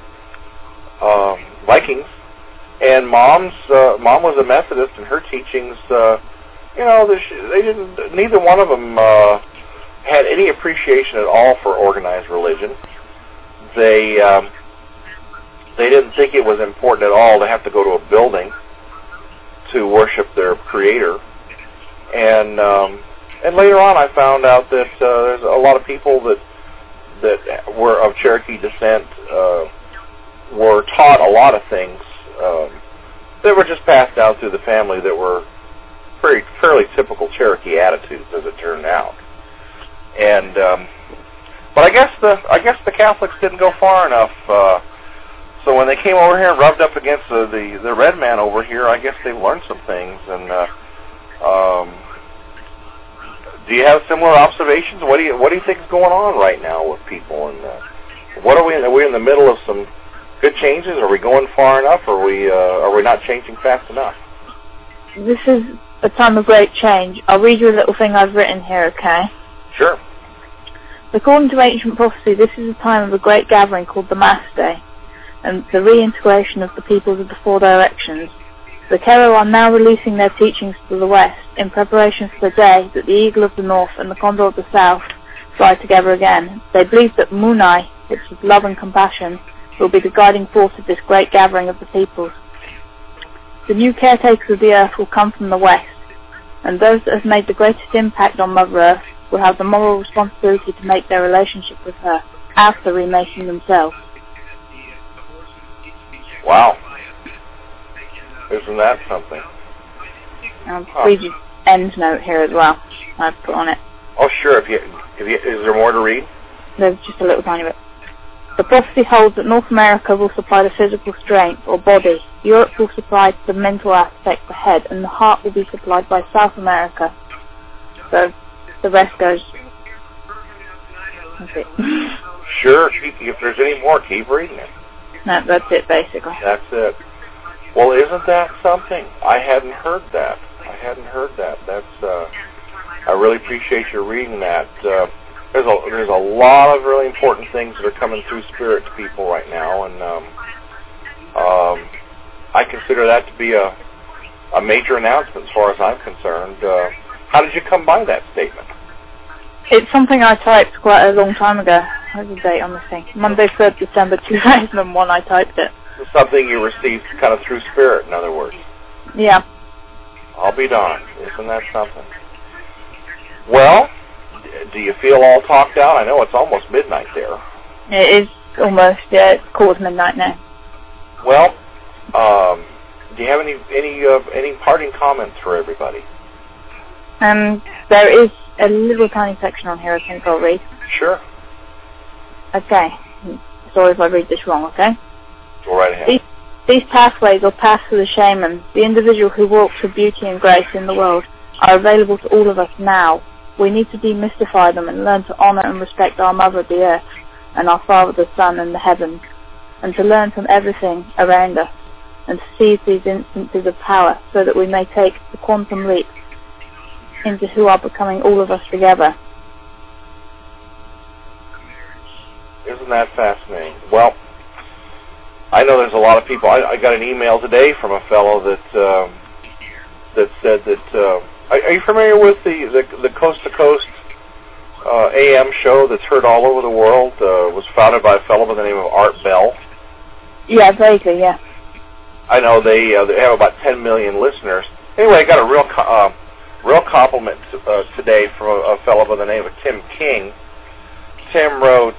Vikings. And mom was a Methodist, and her teachings, they didn't. Neither one of them had any appreciation at all for organized religion. They didn't think it was important at all to have to go to a building to worship their Creator. And later on, I found out that there's a lot of people that were of Cherokee descent were taught a lot of things that were just passed down through the family that were fairly typical Cherokee attitudes, as it turned out. And but I guess the Catholics didn't go far enough. So when they came over here and rubbed up against the red man over here, I guess they learned some things. And do you have similar observations? What do you think is going on right now with people? And are we in the middle of some good changes? Are we going far enough? Or are we not changing fast enough? This is a time of great change. I'll read you a little thing I've written here, okay? Sure. According to ancient prophecy, this is a time of a great gathering called the Mass Day, and the reintegration of the peoples of the four directions. The Kero are now releasing their teachings to the west in preparation for the day that the eagle of the north and the condor of the south fly together again. They believe that Munai, which is love and compassion, will be the guiding force of this great gathering of the peoples. The new caretakers of the earth will come from the west, and those that have made the greatest impact on Mother Earth will have the moral responsibility to make their relationship with her after remaking themselves. Wow. Isn't that something? I'll read you end note here as well. I've put on it. Oh, sure. Is there more to read? There's just a little tiny bit. The prophecy holds that North America will supply the physical strength, or body. Europe will supply the mental aspect, the head, and the heart will be supplied by South America. So the rest goes. That's it. Sure. If there's any more, keep reading it. No, that's it, basically. That's it. Well, isn't that something? I hadn't heard that. That's. I really appreciate your reading that. There's a lot of really important things that are coming through Spirit to people right now, and I consider that to be a major announcement as far as I'm concerned. How did you come by that statement? It's something I typed quite a long time ago. What's the date on the thing? Monday, 3rd December 2001, I typed it. Something you received kind of through Spirit, in other words. Yeah. I'll be darned. Isn't that something? Well, do you feel all talked out? I know it's almost midnight there. It is almost, yeah, it's midnight now. Well, do you have any parting comments for everybody? There is a little tiny section on here I think I'll read. Sure. Okay. Sorry if I read this wrong, okay? Go right ahead. These pathways or paths for the shaman, the individual who walks with beauty and grace in the world, are available to all of us now. We need to demystify them and learn to honor and respect our Mother the Earth and our Father the Sun and the heavens, and to learn from everything around us and to seize these instances of power so that we may take the quantum leap into who are becoming all of us together. Isn't that fascinating? Well, I know there's a lot of people. I got an email today from a fellow that said that. Are you familiar with the Coast to Coast AM show that's heard all over the world? Was founded by a fellow by the name of Art Bell. Yeah, vaguely, yeah. I know they have about 10 million listeners. Anyway, I got a real compliment today from a fellow by the name of Tim King. Tim wrote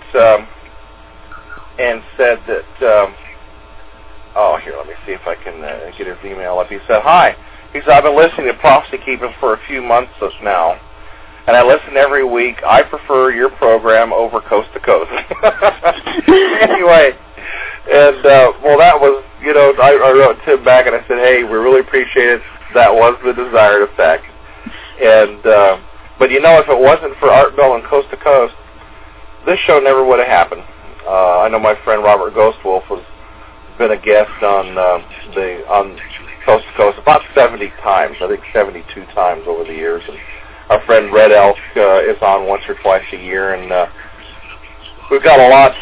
and said that. Here, let me see if I can get his email up. He said, "Hi." He said, "I've been listening to Prophecy Keepers for a few months now, and I listen every week. I prefer your program over Coast to Coast." Anyway, and well, that was, I wrote Tim back and I said, "Hey, we really appreciate it. That was the desired effect." And but if it wasn't for Art Bell and Coast to Coast, this show never would have happened. I know my friend Robert Ghostwolf has been a guest on Coast to Coast about 70 times, I think 72 times over the years. And our friend Red Elk is on once or twice a year, and we've got a lot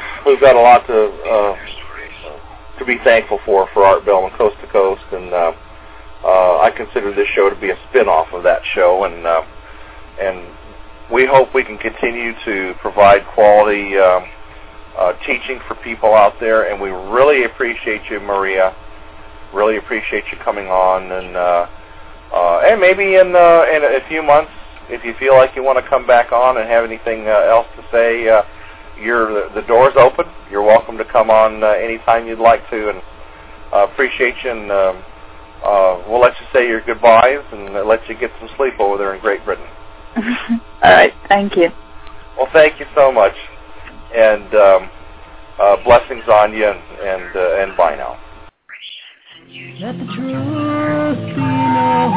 to be thankful for Art Bell and Coast to Coast, and I consider this show to be a spin-off of that show, and we hope we can continue to provide quality teaching for people out there, and we really appreciate you, Maria. Really appreciate you coming on, and maybe in a few months, if you feel like you want to come back on and have anything else to say, the door's open. You're welcome to come on anytime you'd like to, and appreciate you. And we'll let you say your goodbyes and let you get some sleep over there in Great Britain. All right, thank you. Well, thank you so much, and blessings on you, and bye now. Let the truth be known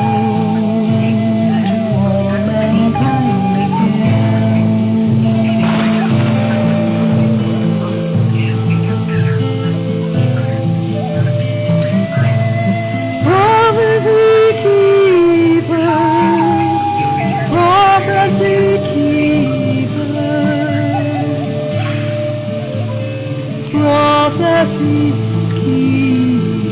to all mankind again. Prophecy keepers, prophecy keepers.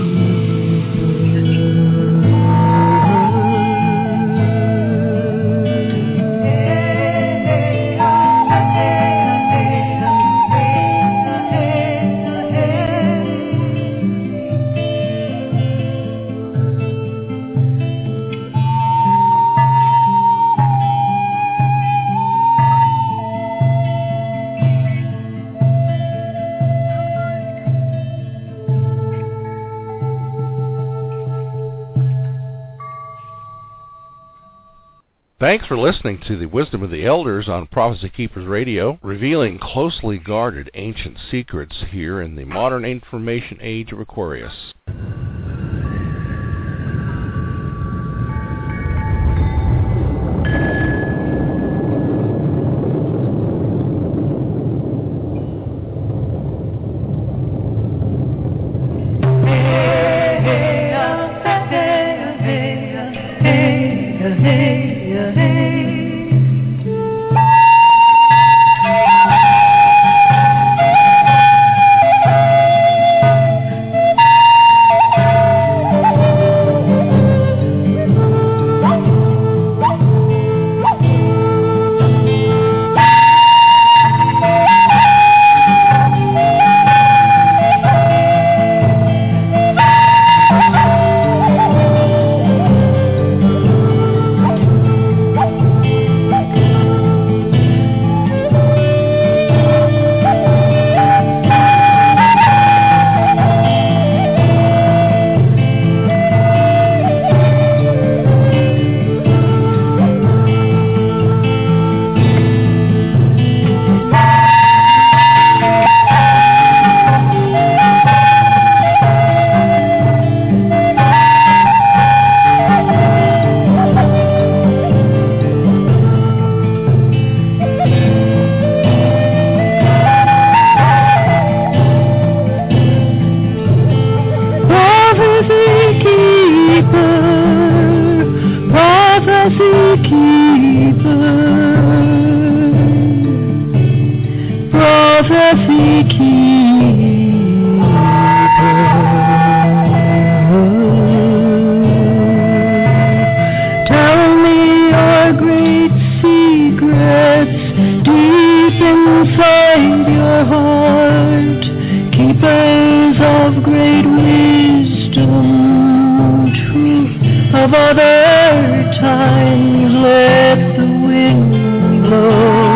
Thanks for listening to the Wisdom of the Elders on Prophecy Keepers Radio, revealing closely guarded ancient secrets here in the modern information age of Aquarius. of other times, let the wind blow.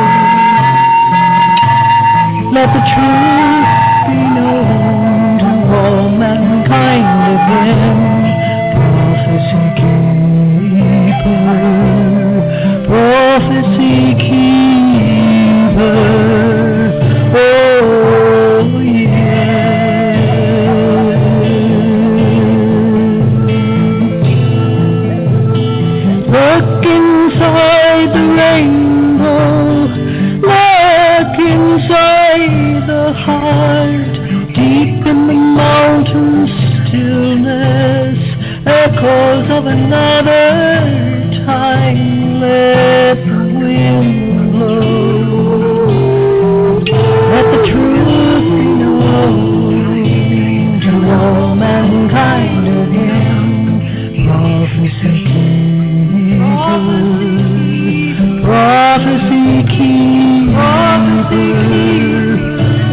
Let the truth be known to all mankind again. Prophecy keeper, prophecy keeper. Oh yeah. Look inside the rainbow. Look inside the heart, deep in the mountain stillness, echoes of another time. Let the wind blow. Let the truth be known to all mankind again. Prophecy keeper, prophecy keeper. Oh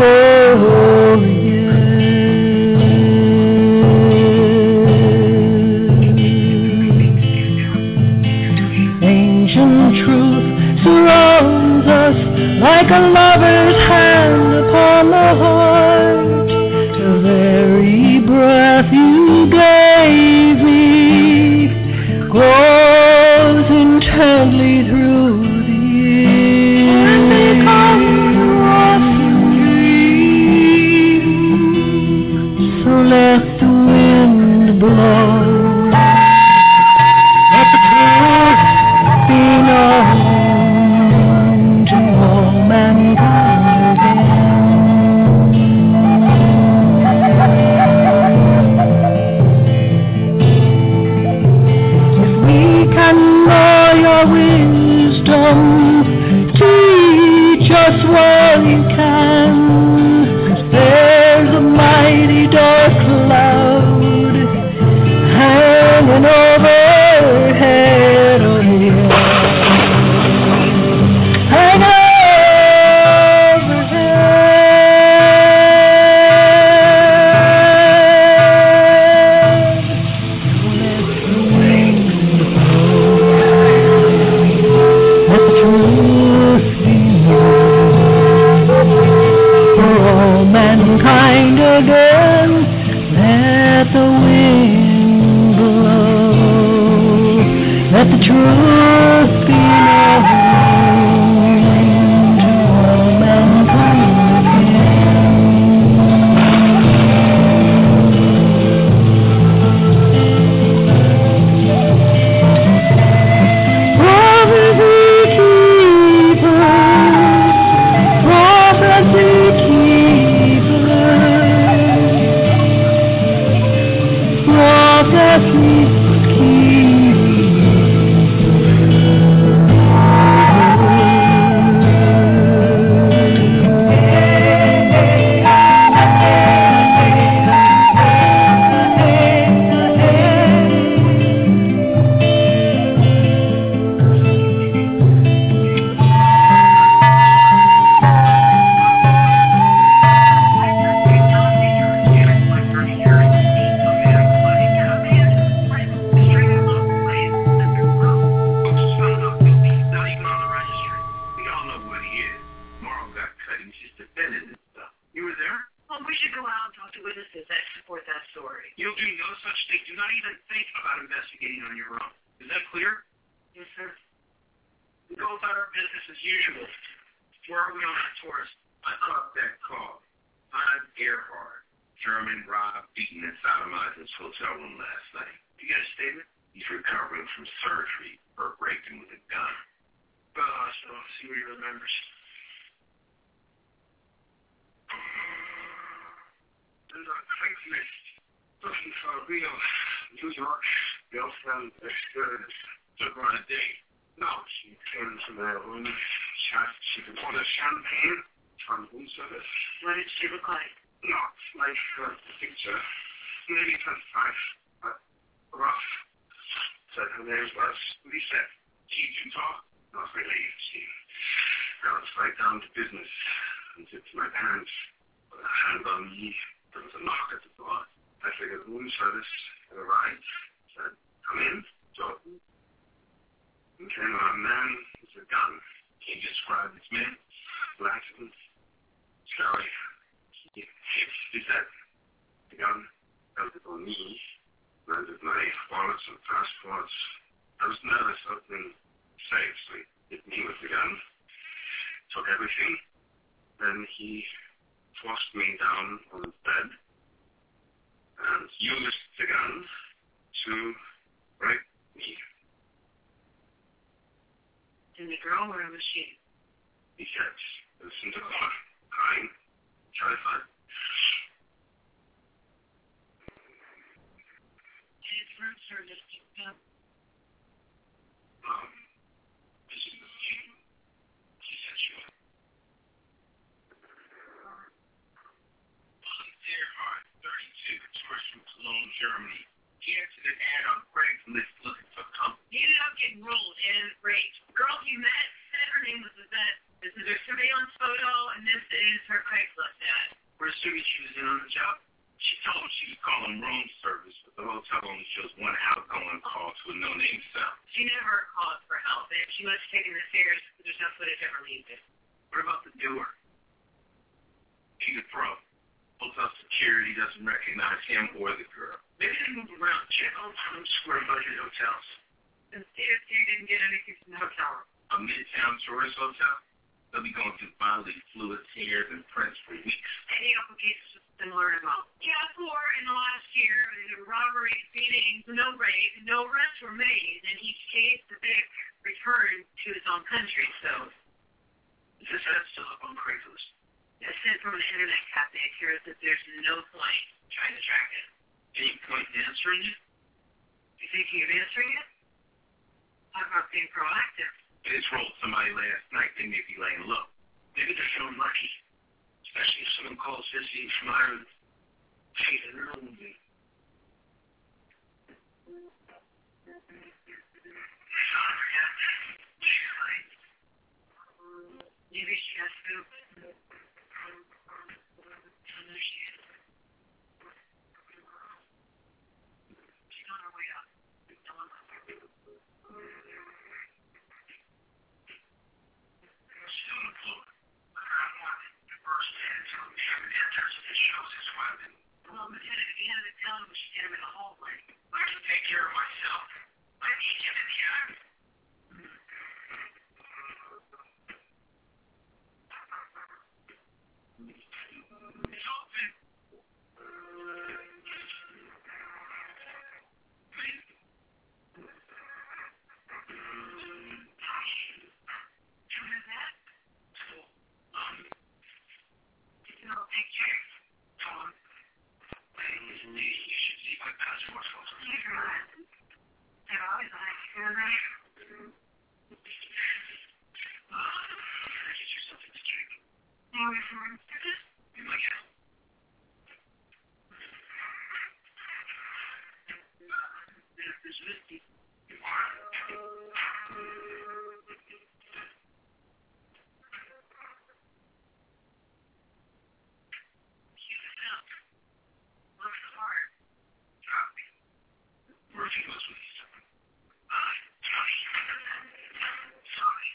yeah. Ancient truth surrounds us like a lover's hand upon the heart. The very breath you gave me grows intently through the years. And becomes a waft dream. So let the wind blow. Let the truth be known to all mankind again. If we can know your wisdom, teach us what you can. 'Cause there's a mighty dark cloud hanging overhead, oh yeah. Hanging overhead. Let the wind blow. Let the truth be known for all mankind again. Let the wind blow. Let the truth be known to all mankind again. Prophecy keeper, prophecy keeper, prophecy So, and came a man with a gun. He described his man, Latin, Charlie. He said, the gun held it on me, landed my wallets and passports. I was nervous opening safe, so he hit me with the gun, took everything. Then he forced me down on his bed and used the gun to rape me. And the girl, where was she? He said, it was in the corner, crying, terrified. His room service picked up. This is the thing. She said she was. Earhart, 32, tourist from Cologne, Germany. He answered an ad on Craigslist looking for company. He ended up getting rolled and raped. The girl he met said her name was Yvette. This is her surveillance photo, and this is her Craigslist ad. We're assuming she was in on the job. She told him she was calling room service, but the hotel only shows one outgoing call to a no-name cell. She never called for help, and she was taking the stairs. There's no footage of her leaving. What about the doer? She's a pro. Hotel security doesn't recognize him or the girl. Maybe they move around. Check on some square budget hotels. And see if you didn't get anything from the hotel. A midtown tourist hotel? They'll be going through bodily fluids, hairs, and prints for weeks. Any applications similar to mine? Yeah, 4 in the last year. There were robbery, beatings, no rape, no arrests were made. In each case, the victim returned to his own country, so... Is this ad still up on Craigslist? It's sent from an internet cafe. It appears that there's no point trying to track it. Any point in answering it? You thinking of answering it? How about being proactive? They just rolled somebody last night. They may be laying low. Maybe they're feeling lucky. Especially if someone calls Sissy from Ireland. She's in her own way. Maybe she has to. Understand. She's on her way up. She's on the floor. The first hand telling me how many enters it shows his weapon. Well, Lieutenant, if you had to tell him, she'd get him in the hallway. I can take care of myself. I need him in the arm. It's open. What is that? You know, picture. Tom. You should see my passport photo. You're right. They're always like, you're right. Get you something to drink. You were from Amsterdam? In my gal. There's whiskey. You are. Keep it up. Look hard. Copy. Murphy was with you. Sorry.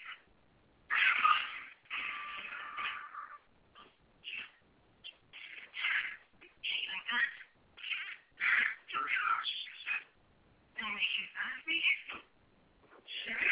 Like that? Your house, she said. Don't make you fun of me? Sure.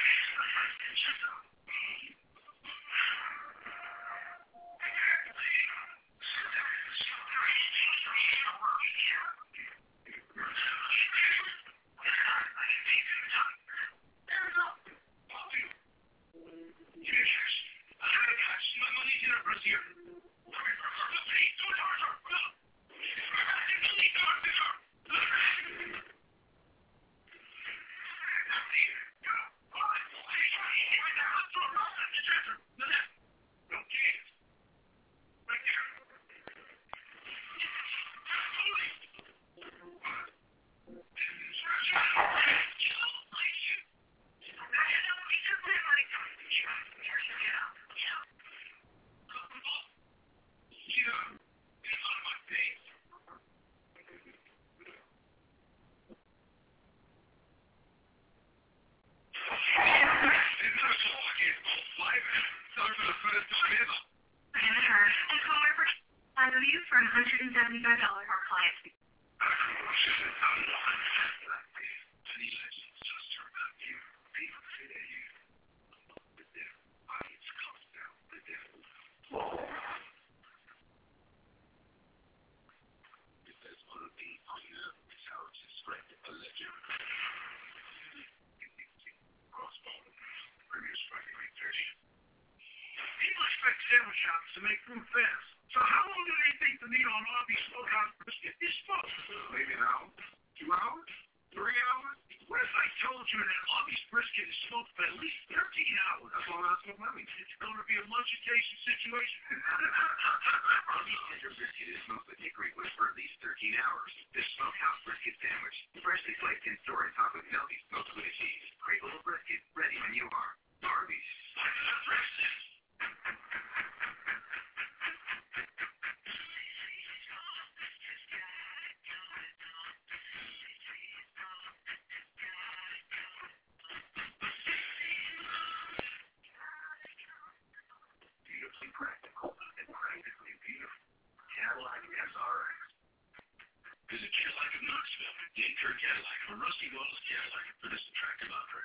Our clients. People expect sandwich shops to make food fast. So how long do they think the meat on Arby's Smokehouse brisket is supposed to? Maybe an hour, 2 hours, 3 hours. What if I told you that Arby's brisket is smoked for at least 13 hours? That's all I was talking about. It's going to be a munchication situation. Arby's tender brisket is smoked with hickory wood for at least 13 hours. This Smokehouse brisket sandwich, freshly sliced in store and topped with healthy smoked with cheese. Cradle of brisket, ready when you are. Arby's. Practical and practically beautiful. Cadillac SRX. Visit Cadillac of Knoxville. The Incur Cadillac for Rusty Wallace Cadillac for this attractive offer.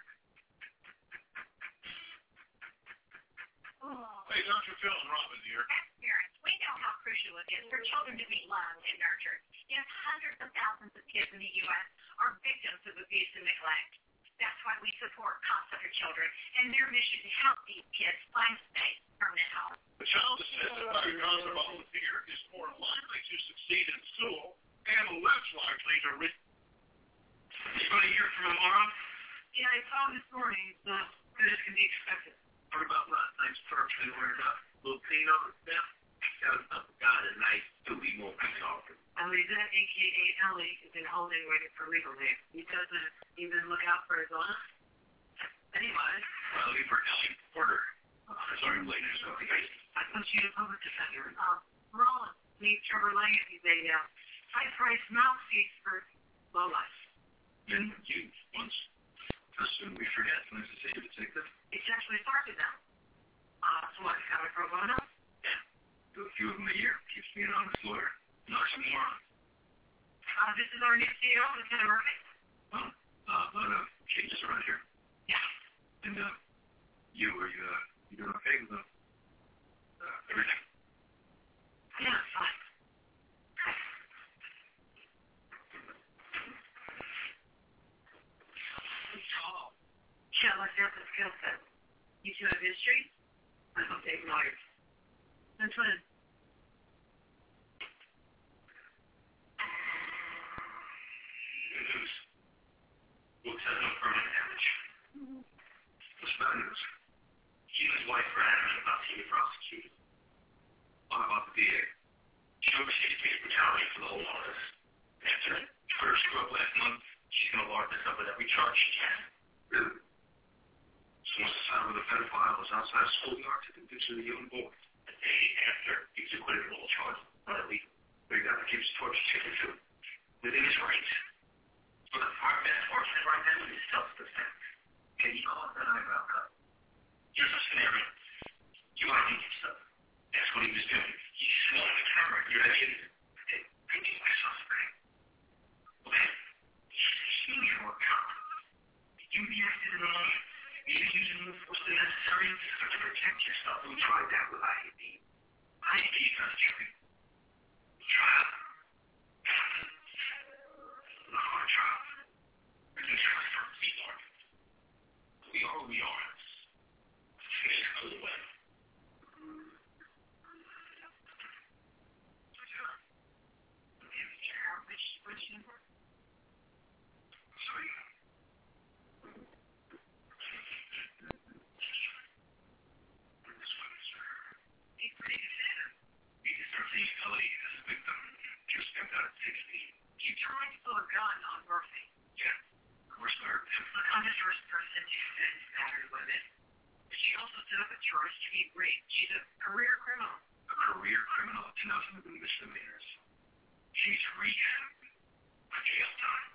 Hey, Dr. Phil and Robin here. As parents, we know how crucial it is for children to be loved and nurtured. Yet hundreds of thousands of kids in the U.S. are victims of abuse and neglect. That's why we support Casa for Children and their mission to help these kids find safe, permanent home. The child assisted by a Casa volunteer is more likely to succeed in school and less likely to reach. Anybody here from tomorrow? Yeah, I saw this morning. Good as can be expected. What about last night's turkey wearing up? Little paint on the step? That was some kind of nice duty won't be talking. Lisa, a.k.a. Ellie, is in holding waiting for legal aid. He doesn't even look out for his own. Anyway. Well, leave for Ellie Porter. Sorry, ladies. I thought you were a public defender. Roland, meet Trevor Langan. He's a high-priced mouthpiece for low life. Been used once. How soon we forget when it's the same detective? It's actually started now. So what, got a pro bono? Yeah. Do a few of them a year. Keeps me an honest lawyer. Knock some more on. This is our new CEO, Lieutenant Murphy. Well, a lot of changes around here. Yeah. And, you doing okay with everything? Yeah, fine. Oh. Yeah, let's have the skill set. You two have history? I don't take lawyers. That's what it is. Good news. We'll tell no permanent damage. What's bad news? He and his wife are adamant about to be prosecuted. What about the DA? She oversees case brutality for the whole office. After her screw up last month, she's going to lard this up with every charge she can. Really? She wants to side with a pedophile who's outside a schoolyard to convince her the young boy. The day after he was acquitted of all charges, not illegal. But he got to keep his torture chicken too. Within his rights. So the best fortune right now is self-defense. Can you call it an eyebrow cut? Here's a scenario. You want to hang yourself. That's what he was doing. He swung the camera. You're an idiot. Hey, I need myself, right? Okay. You your cop. You reacted in a way. You using the force necessary to protect yourself. We tried that with IED. IED is not a jury. Trial. A hard trial. We're going to try for a legal argument. We are who we are. Finish it other way. Which number? Sorry. He's pretty sad. He deserves the utility as a victim. Just stepped out at 16. You tried to pull a gun on Murphy. Yeah. Of course, I heard him. Look, I'm the first person to defend battered women. But she also set up a charge to be raped. She's a career criminal. A career criminal? To nothing but misdemeanors. She's rehab. For jail time.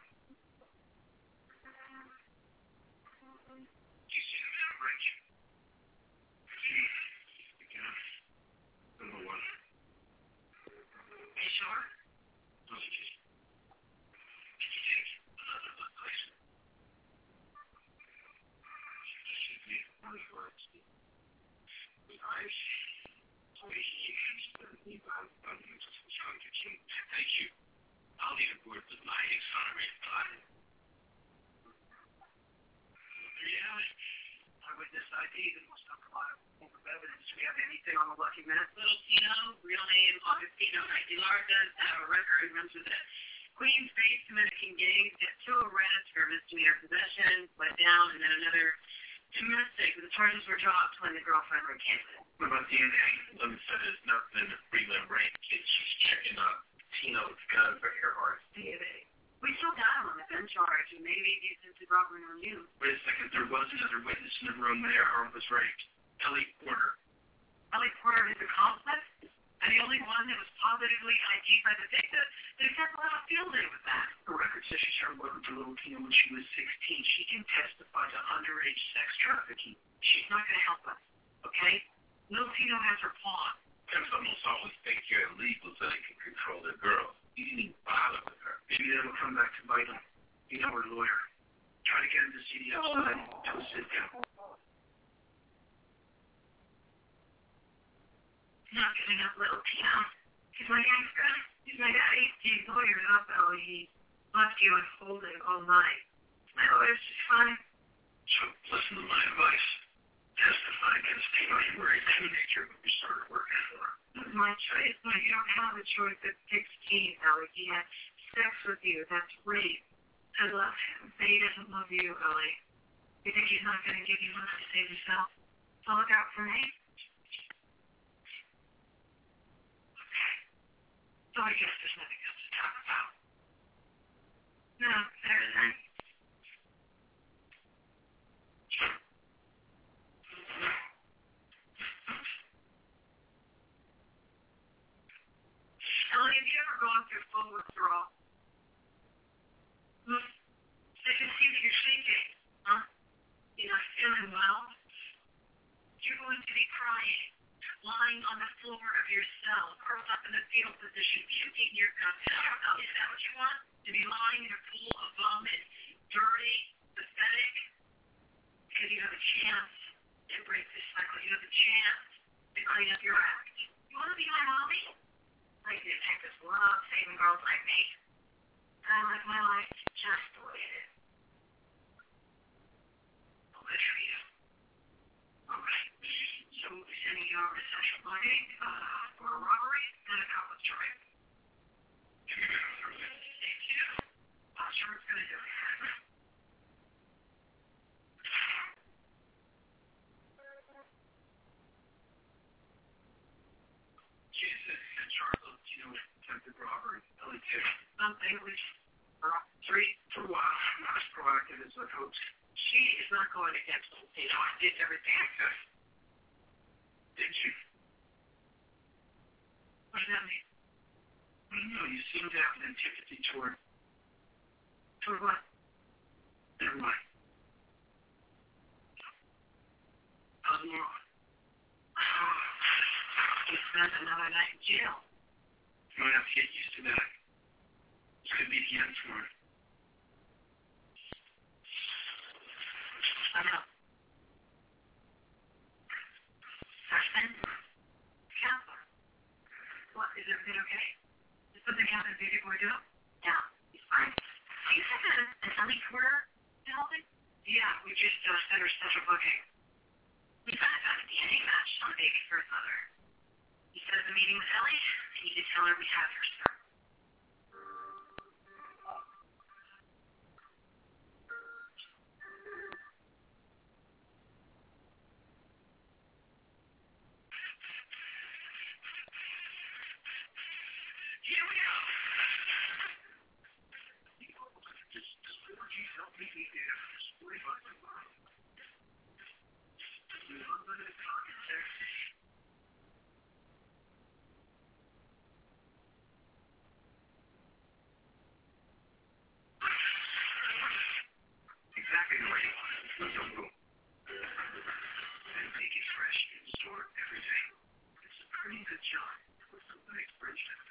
You see the man, Rich? Number one. You sure? Thank you. I'll leave a word with my exonerated body. Yeah, eyewitness ID, the most unreliable form of evidence. Do we have anything on the lucky man? Little Tino, real name Augustino Aguilar, does have a record, runs with the Queens Bay Dominican gang, got 2 arrests for misdemeanor possession, went down, and then another domestic. The charges were dropped when the girlfriend recanted. What about DNA? Lemon said there's nothing in the prelim brain kit. She's checking up Tino's gun for Earhart. DNA. We still got him on the gun charge, and maybe he's into robbery on you. Wait a second, there was another witness in the room when Earhart was raped. Ellie Porter. Ellie Porter is accomplice? And the only one that was positively ID'd by the victim? The defense will have a field day with that. The record says she started working for Little Tino when she was 16. She can testify to underage sex trafficking. She's not going to help us, okay? Little Tino has her pawn. Pimps almost always think you're illegal so they can control their girls. You didn't even bother with her. Maybe that'll come back to bite him. You know her lawyer. Try to get him to see the outside to a sit down. Not giving up Little Tino. He's my gangster. He's my daddy. He's lawyered up, Ellie. He left you unfolded all night. My lawyer's just fine. So listen to my advice. Testify against Tino. You were a teenager when you started working for him. It was my choice, but you don't have a choice at 16, Ellie. He had sex with you. That's rape. I love him, but he doesn't love you, Ellie. You think he's not going to give you enough to save yourself? So look out for me. Okay. So I guess there's nothing else to talk about. No, there isn't. Ellie, have you ever gone through full withdrawal? I can see that you're shaking. Huh? You're not feeling well? You're going to be crying, lying on the floor of your cell, curled up in the fetal position, puking your guts out. Is that what you want? To be lying in a pool of vomit, dirty, pathetic? Because you have a chance to break this cycle. You have a chance to clean up your act. You want to be my mommy? Like the detectives love saving girls like me. I like my life just the way it is. I'll good for you. Alright. So we'll be sending you over to Central Money for a robbery and a college trip. Thank you. I'm sure it's going to do it. Jesus, Charles, you know, attempted robbery. Ellie too. Something at least 3 for a while. Not as proactive as I hoped. She is not going against me. You know, I did everything I could. Did you? What does that mean? I don't know. You seem to have an antipathy toward... Toward what? Never mind. How's Laura? He spent another night in jail. You might have to get used to that. This could be the end for him. I know. Freshman? Counselor? What, is everything okay? Did something happen to baby boy Joe? Yeah, he's fine. So you said an Ellie Porter building? Yeah, we just sent her special booking. We found out a DNA match on the baby's birth mother. He set up a meeting with Ellie, and you could tell her we have her, sir. Here we go. Just help me be there. Exactly the way you want it. Don't go. And make it fresh and store everything. It's a pretty good job with some nice bridge down.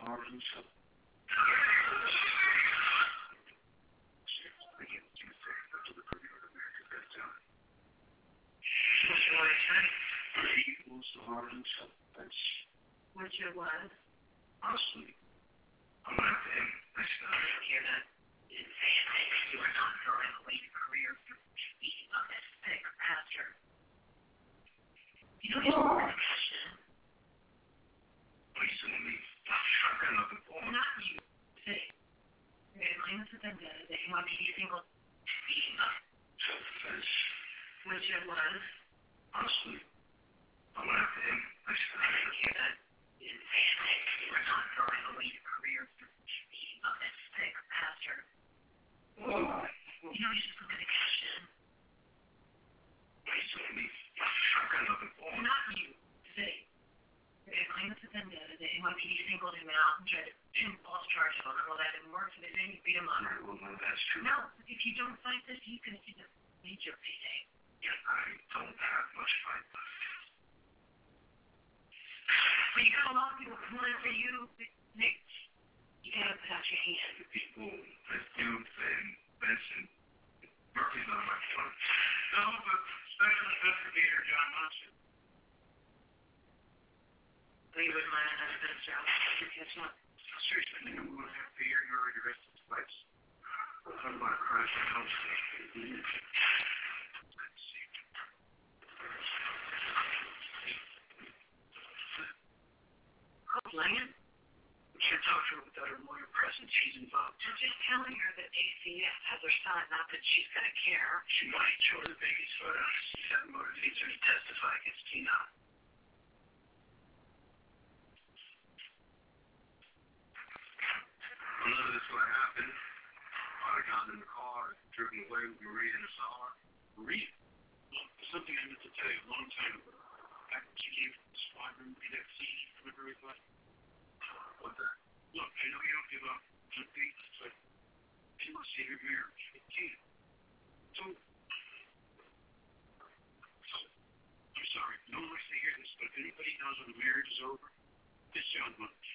hard on himself. He was so hard on himself. That's Which it was. honestly. I'm gonna have to end this stuff. Hear that? Didn't say anything. You were not throwing away your career for beating up that sick pastor. You know, he's more than passion. Please don't leave. I've got nothing for him. Not you. Say, you're going to the vendetta that you want me to single beating up. Self-defense. Which it was. Honestly, I'm gonna have to end this stuff. Hear that? Didn't say anything. You were not throwing away your career for beating up that sick pastor. You know, he's just looking to cash in. Please don't leave. I've got nothing for him. Not you. Say, you're going to the vendetta that you want me to single him out and try to pin false charges on him. Well, that didn't work, so they didn't beat him up. Alright, well, no, that's true. No, if you don't fight this, you can see the major payday. Yeah, I don't have much fight left. But you got a lot of people coming for you, Nick. You gotta put out your hand. The people, that dude, and Benson, Murphy's not my son. No, but special investigator John Munson. But you wouldn't mind another bit of job. Guess what? Seriously, nigga, we wouldn't have to hear you already rest of the place. I'm about to crash the house. Let's see. Oh, Langan? We can't talk to her without her lawyer present. She's involved. I'm just telling her that ACS has her son, not that she's gonna care. She might show the baby's photos. That motivates her to testify against Tina. None of this would have happened. I'd have gotten in the car, driven away with Marie in the summer. Marie? Well, there's something I meant to tell you a long time ago. Back when she came from the squad room to that scene, remember everybody? What that? Look, I know you don't give up on things, but she wants to see your marriage with Tina. So, I'm sorry, no one likes to hear this, but if anybody knows when the marriage is over, it's John Munch.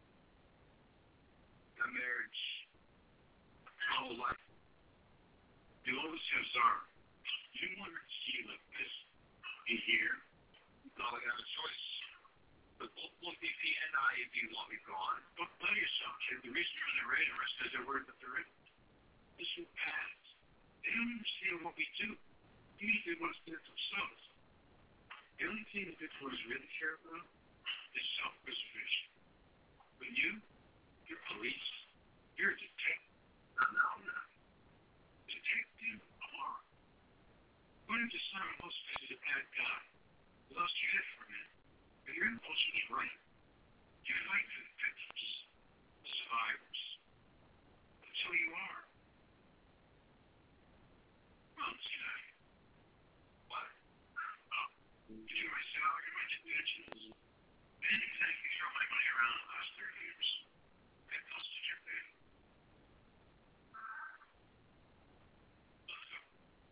That marriage, my whole life, you always have sorrow. You didn't want her to see you like this, in here. You thought I got a choice. But both BP and IAB want me gone. Don't blame yourself, kid. The reason you're on the radar is because they're worried that they're in. This will pass. They don't understand what we do. Usually they want to stand themselves. The only thing the big boys really care about is self-preservation. But you're police. You're a detective. No. Detective Clark. Going to Simon Hospital is a bad guy. You lost your head for a minute. But your impulse was right. You fight for the victims, the survivors. That's who you are. Well, see that. What? Oh, did you my salary, my pensions? I didn't exactly throw my money around the last 30 years. That costed your pay. Let's go.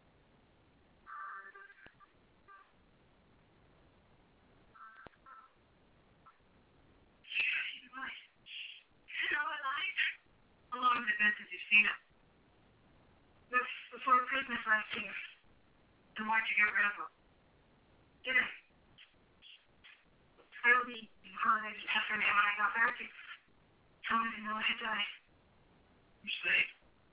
How long has it been since you've seen him? Before Christmas last year. And why'd you get rid of him? Did it? I will be holidays after him when I got back. Told me to know I had died. You stayed.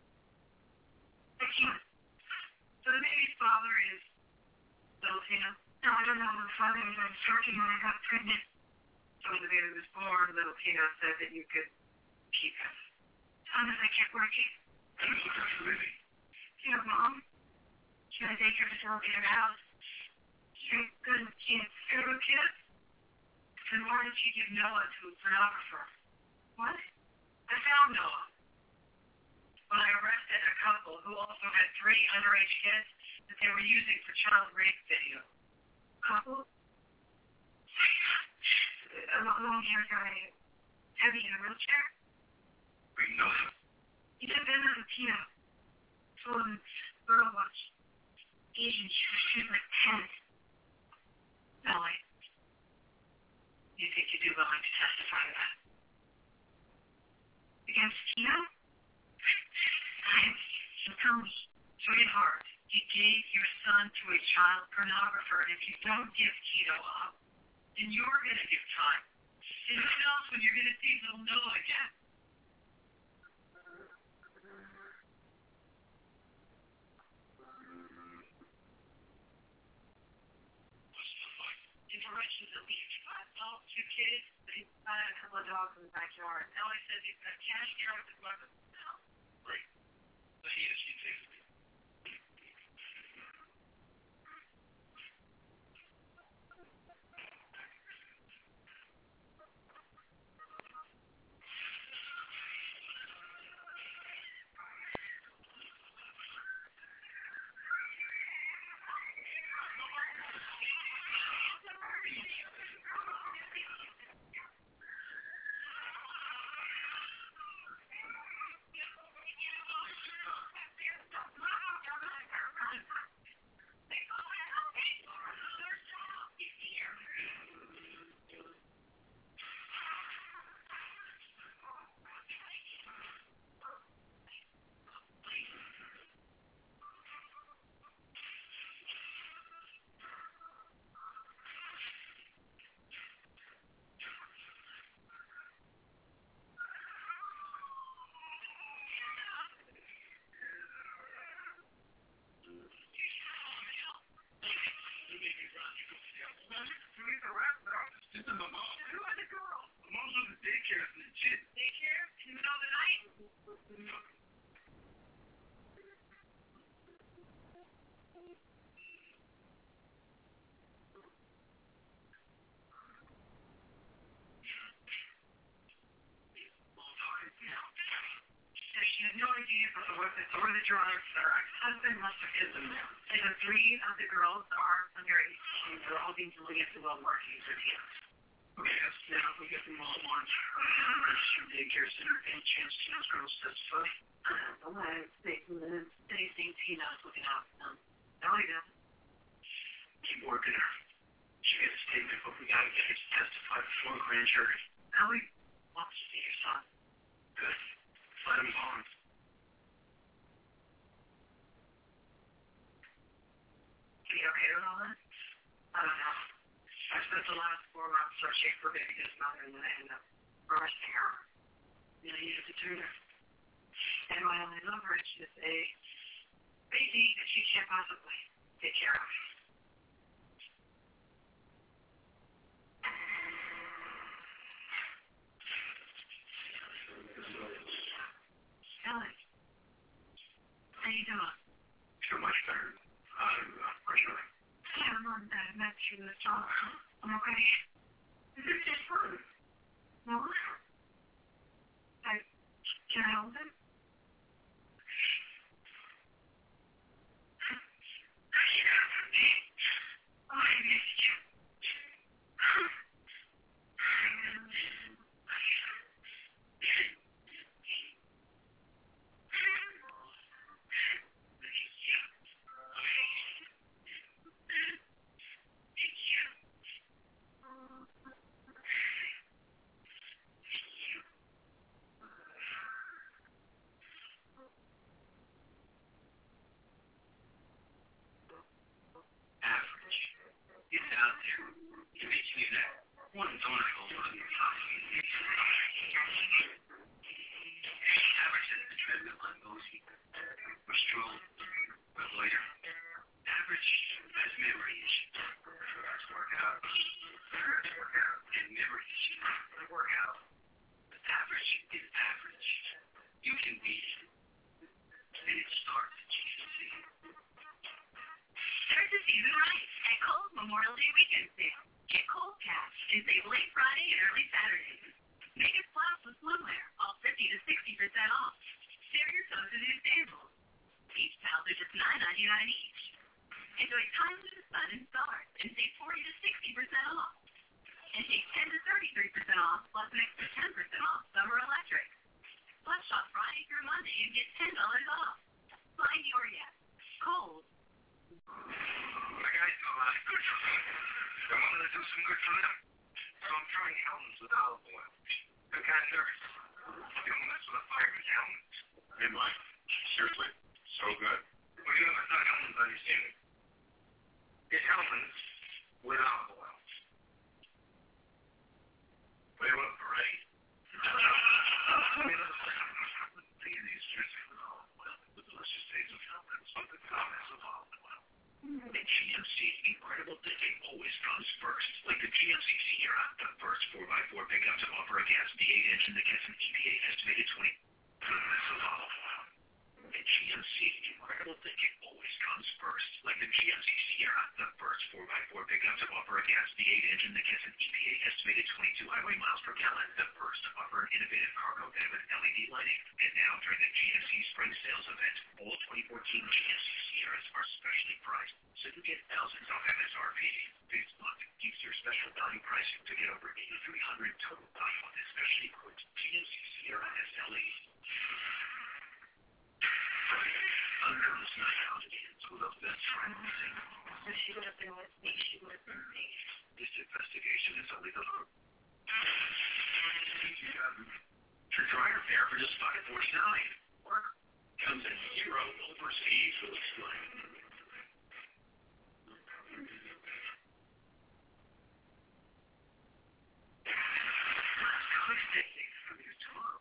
I can't. So the baby's father is Filipino. No, I don't know who the father is. I was talking when I got pregnant. So when the baby was born, little Tina said that you could keep him. As long as I kept working. I was looking for Lily. Your mom. She had a daycare facility in her house. She's good. She had several kids. Then why did she give Noah to a pornographer? What? I found Noah. When I arrested a couple who also had 3 underage kids that they were using for child rape video. Couple? A long-haired guy. Heavy in a wheelchair? Wait, Noah. He took them out of Tina. Told him, girl watch. Asian, she was like 10. No, you think you'd be willing to testify to that? against Tito? So tell me, sweetheart, you gave your son to a child pornographer, and if you don't give Tito up, then you're going to give time. And who knows when you're going to see little Noah again? Directions at least 5 dogs, 2 kids. He's got a couple of dogs in the backyard. Ellie says he's got cash carrots and weapons. Great. But he takes me. She had no idea about the weapons or the drugs. Her ex-husband must have hid them there. And the 3 of the girls are underage, and they're all being delivered to Walmart to use their hands. Okay, yes. Now we get them all at once. Daycare center. Any chance to those girls testify? The United States and they think Tina's looking out for them. Ellie does. Keep working her. She gets a statement, but we gotta get her to testify before a grand jury. Ellie wants to see your son. Good. Let him on. Be okay with all that? I don't know. I spent the last 4 months searching for baby's mother, and then I ended up arresting her. And I needed to turn her. And my only leverage is a baby that she can't possibly take care of. Ellie, how you doing? Feel much better. Personally. Yeah, I'm on that match in the job. I'm okay. This is just fun. No? Can I hold him? Oh, I missed you. Average. Get it out there. It makes me that one donut hole on your coffee. Average has the treadmill on Bosie, or stroll, or loiter. Average has memory issues. Forgot to work out. And memory issues. Work out. But average is average. You can beat it. And it starts at GC. Start the season right at Kohl's Memorial Day weekend sale. Get Kohl's cash and save late Friday and early Saturday. Make it splash with swimwear, all 50 to 60% off. Share your toes in new sandals. Beach towels are just $9.99 each. Enjoy time with the sun and stars and save 40 to 60% off. And take 10 to 33% off plus an extra 10% off summer electric. Plus shop Friday through Monday and get $10 off. Find your yes. Kohl's. My guys do a lot of good for me. I wanted to do some good for them. So I'm trying Helton's with olive oil. They're kind of nervous. Don't mess with a fireman's helmet. Hey, Mike. Seriously. So good. Well, you know, it's not Hellman's understanding. It's Hellman's without oil. Wait, what? Right? Let's just say some comments on the comments of olive oil. The GMC Incredible Thinking always comes first. Like the GMC Sierra, the first 4x4 pickup to offer a gas V8 engine that gets an EPA estimated 20 comments of olive oil. The GMC Incredible Thinking always comes first. Like the GMC Sierra, the first 4x4 pickup to offer a gas V8 engine that gets an EPA estimated 22 highway miles per gallon. The first to offer an innovative cargo bed with LED lighting. And now during the GMC Spring Sales Event, all 2014 GMC Sierras are specially priced, so you get thousands off MSRP. This month, use your special value pricing to get over $8,300 total value on this specially equipped GMC Sierra SLE. Under this night out against with a best friend. She would have been with me. She would have been with me. This investigation is illegal. Your dryer fare for just $5.49. Or comes at $0 overseas will explain. From your tomorrow.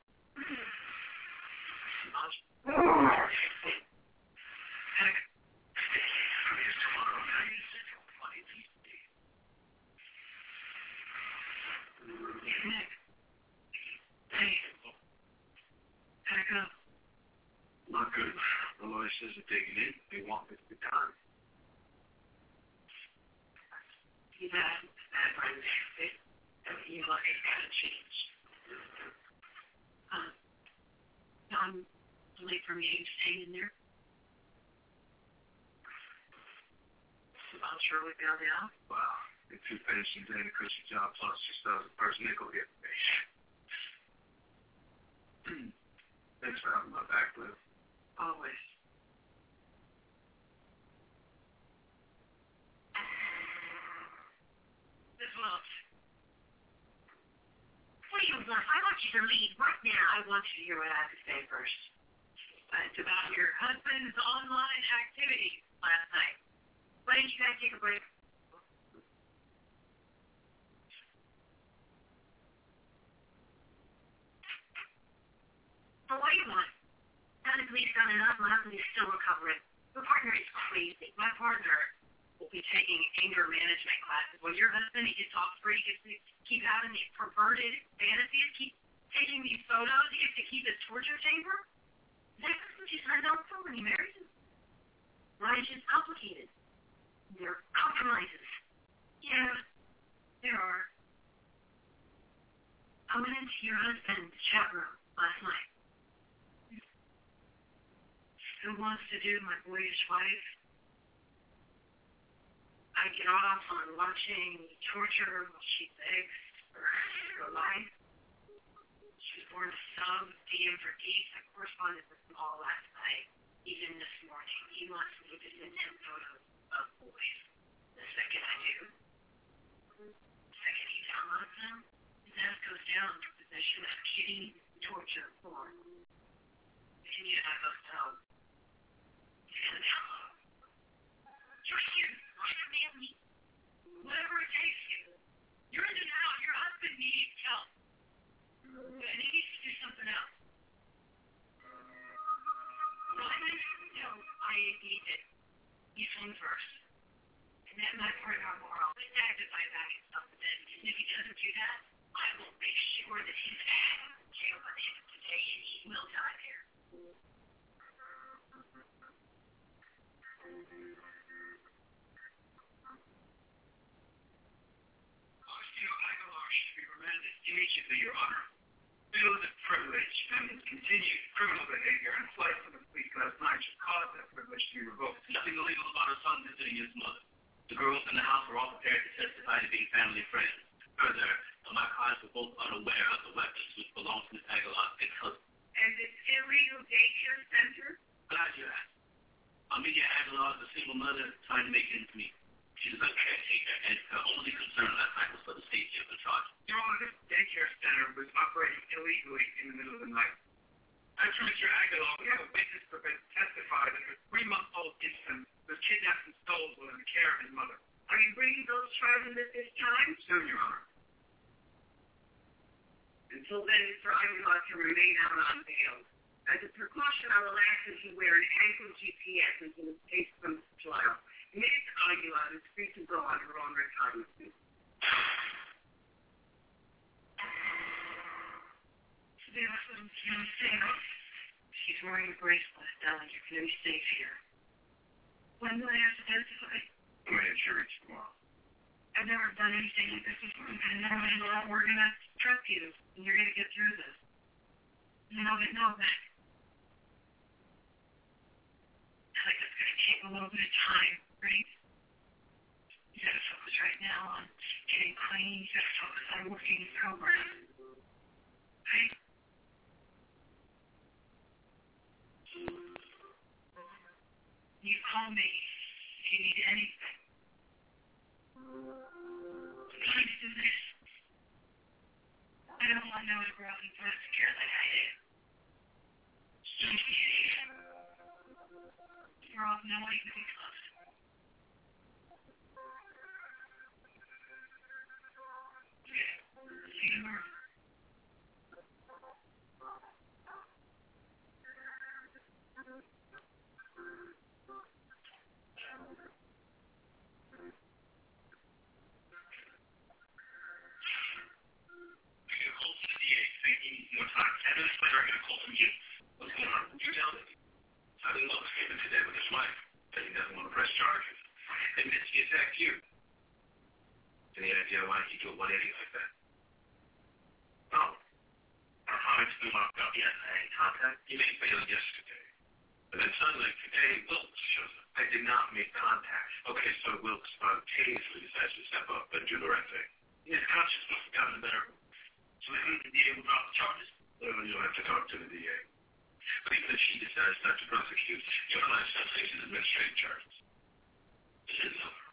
Not good. The lawyer says they're taking it. They want it to be done. You bad friends. You like it got to change. I'm late for meetings. Hang in there. I'm sure we'll be on the out. Wow. Get 2 pensions and a cushy job plus $6,000 per nickel get paid. Thanks for having my back, Liv. Always. This Welch. What do you want? I want you to leave right now. I want you to hear what I have to say first. It's about your husband's online activity last night. Why didn't you guys take a break? Well, what do you want? Now the police done enough, my husband is still recovering. My partner is crazy. My partner will be taking anger management classes. When your husband, he gets off free, he gets to keep having these perverted fantasies, keep taking these photos, he gets to keep his torture chamber. That's what you signed on for when he married him. Marriage is complicated. There are compromises. Yeah, there are. I went into your husband's chat room last night. Who wants to do my boyish wife? I get off on watching torture her while she begs for her life. She was born to sub, DM for geese. I corresponded with him all last night, even this morning. He wants me to send him photos of boys. The second I do, the second he downloads them, his ass goes down to possession of kitty torture porn. And yet I both know. You're here. You're family. Whatever it takes you. You're in and out. Your husband needs help. And he needs to do something else. Ryan, no, I need it. You swing first. And that might part of our moral. We have to fight back and stop the dead. And if he doesn't do that, I will make sure that he's out of jail by the end of the day and he will die there. Immediately, Your Honor. Due to the privilege and continued criminal behavior and flight from the police last night should cause that privilege to be revoked. Nothing illegal about her son visiting his mother. The girls in the house were all prepared to testify to being family friends. Further, my clients were both unaware of the weapons which belonged to Ms. Aguilar's ex-husband. And this illegal daycare center? Glad you asked. Amelia Aguilar is a single mother trying to make ends meet. She She's a caretaker, and her only concern last night was for the safety of the child. You know, this daycare center was operating illegally in the middle of the night. I'm sure Mr. Aguilar, we have a witness to testify that a 3-month-old infant was kidnapped and stolen in the care of his mother. Are you bringing those charges at this time? Soon, Your Honor. Until then, Mr. Aguilar can remain out on bail. As a precaution, I will ask that you wear an ankle GPS until the case comes to trial. Ms. Aguilar is free to go on her own recognizance. She's wearing a bracelet, darling. You're very safe here. When do I have to testify? I'm going to jury tomorrow. I've never done anything like this before. And normally we're going to trust you, and you're going to get through this. You know that. I think it's going to take a little bit of time, right? You got to focus right now on getting clean. You got to focus on working the program. Right? You call me if you need anything. I'm trying to do this. I don't want Noah to grow up and put us together like I did. Grow up knowing that he's close. See you tomorrow. More time. 10 minutes later, I get a call from you. What's going on? You tell me. I didn't look him today with his wife. Said he doesn't want to press charges. Admits he attacked you. Any idea why he killed one idiot like that? No. It's been locked up. Yes, I had contact. You made bail yesterday. But then suddenly, today, Wilkes shows up. I did not make contact. Okay, so Wilkes spontaneously decides to step up and do the right thing. His conscience must have gotten the better. So I think the DA will drop the charges. Well, you'll have to talk to the DA. But even if she decides not to prosecute, your client still faces administrative charges. This is over.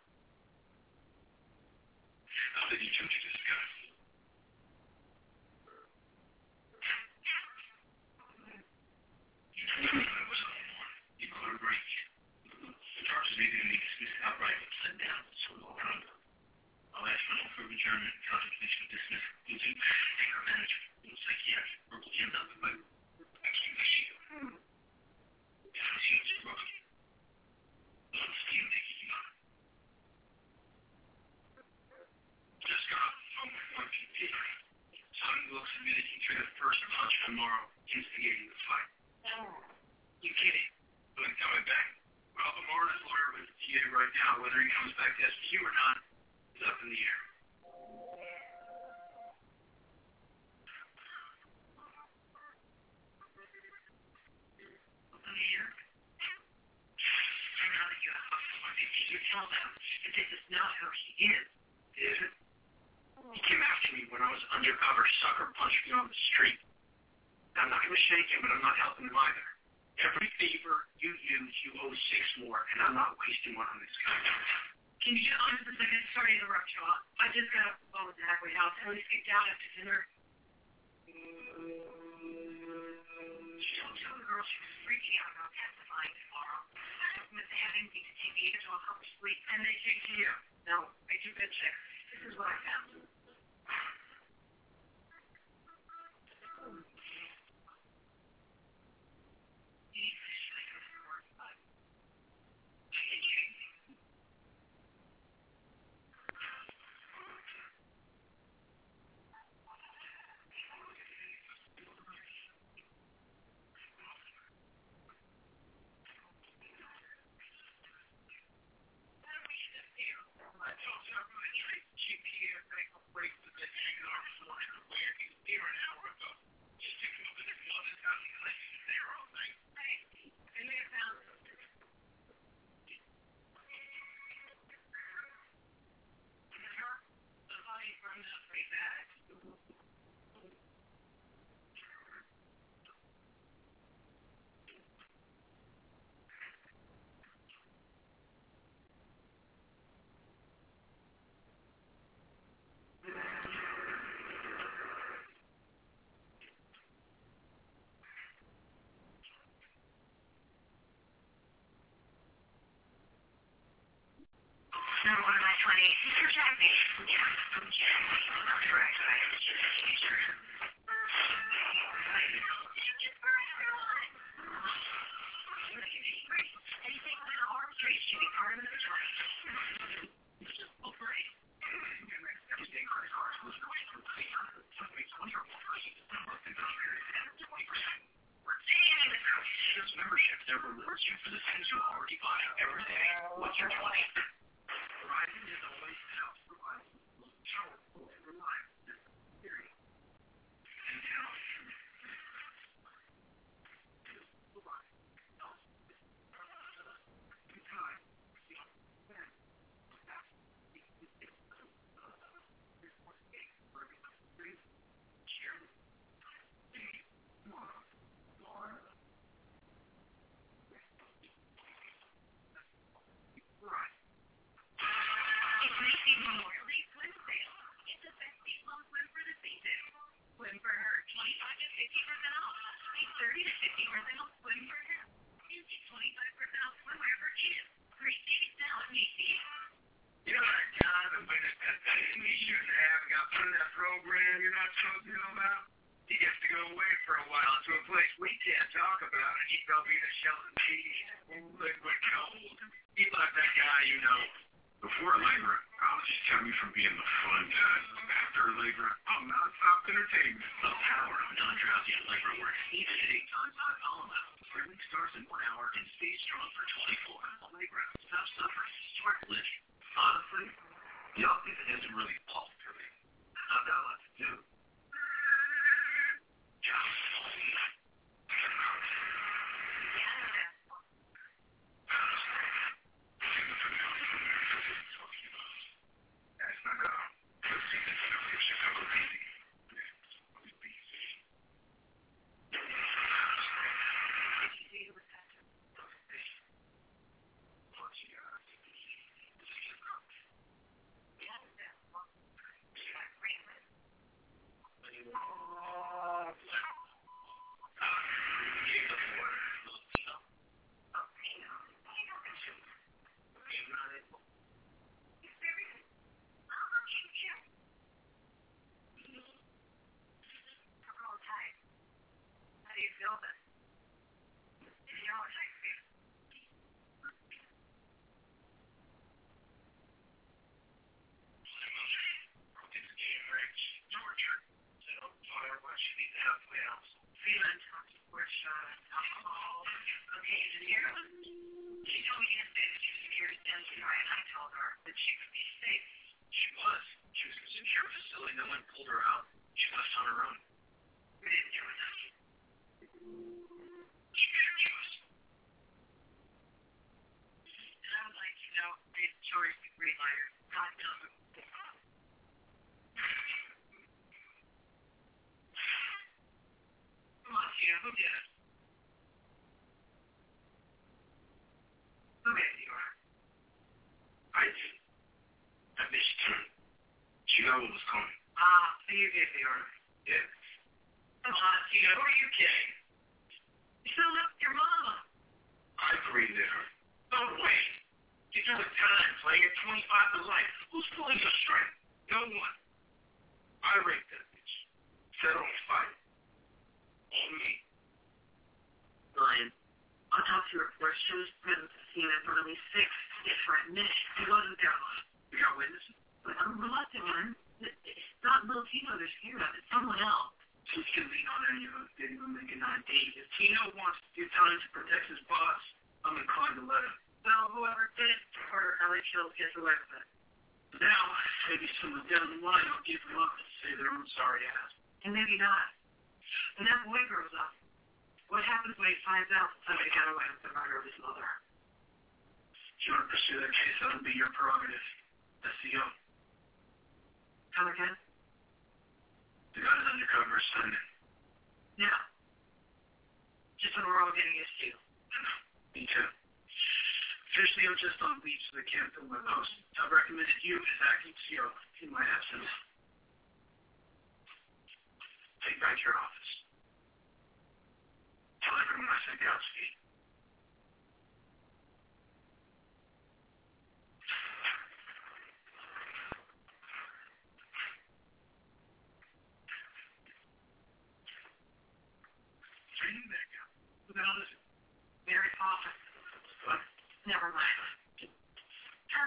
How did you choose this guy? You told me I was on board. You caught a break. The charges may be dismissed outright or set down, so we'll run them. I'll ask for no further adjournment, contemplation, dismiss, losing, anger management, psychiatric, verbal, and nothing but actually the shield. If I see what's broken, don't steal taking you on. Just got off the phone with one computer. Sonny Wilkes admitted he threw the first punch tomorrow, instigating the fight. You kidding? But I'm coming back. Well, the Morris lawyer with the DA right now, whether he comes back to SPU or not, is up in the air. You tell them that this is not who he is. Is it? He came after me when I was undercover, sucker punched me on the street. I'm not going to shake him, but I'm not helping him either. Every favor you use, you owe 6 more, and I'm not wasting one on this guy. Can you just honest a second? Sorry to interrupt you. I just got off the phone with the Hackaway House. I only skipped out after dinner. She told the girl she was freaking out about testifying tomorrow. I told them that they had anything to take me into a help sleep. And they came to you. No, I do bed check. This is what I found. one of my 20s. Mr. Jackie. Yeah, I'm Jackie. That's correct. Anything with an arm race should be part of the choice. Oh, great. Everyday credit cards was going through 300. Something 20 or more versus the number of beneficiaries and 20%. This membership that rewards you for the things you already buy every day. What's your 20? Verizon is always out for Verizon. Powerful and reliable. Period. And now, Memorial Day swim sale. It's the best seasonal swim for the season. Swim for her, 25 to 50% off. A 30 to 50% off swim for him. And 25% off swimwear for kids. Great days now at Macy's. You know that guy that went at that thing he shouldn't have and got put in that program you're not supposed to know about? He gets to go away for a while to a place we can't talk about, and he's probably in a Shelton Beach, liquid gold. He like that guy you know. Before Allegra, college just kept me from being the fun guy. After Allegra, I'm non-stop entertainment. The power of non-drowsy Allegra works even at 8 times high pollen level. Everything starts in 1 hour and stays strong for 24. Allegra, stop suffering. Start living. Honestly, y'all think it isn't really pulse for me. I've got a lot to do.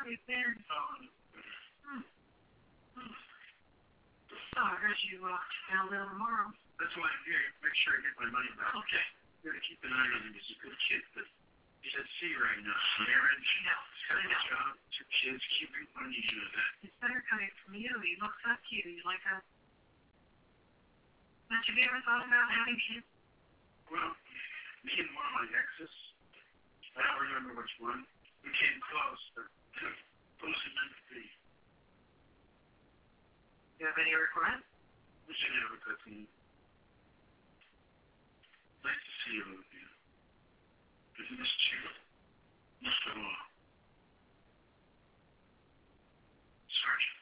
have you been? I heard you found out tomorrow. That's why I'm here. Make sure I get my money back. Okay. You gotta keep an eye on him. He's a good kid, but he's at sea right now. Marriage. He's got a job, 2 kids, keeping money in that. It's better coming from you. He looks up to you. He's like a... Have you ever thought about having kids? Well, me and one of my exes, I don't remember which one, we came close, but it wasn't meant to be. Do you have any regrets? We should have a good thing. Nice to see you again. I've missed you. Missed it all. Sergeant.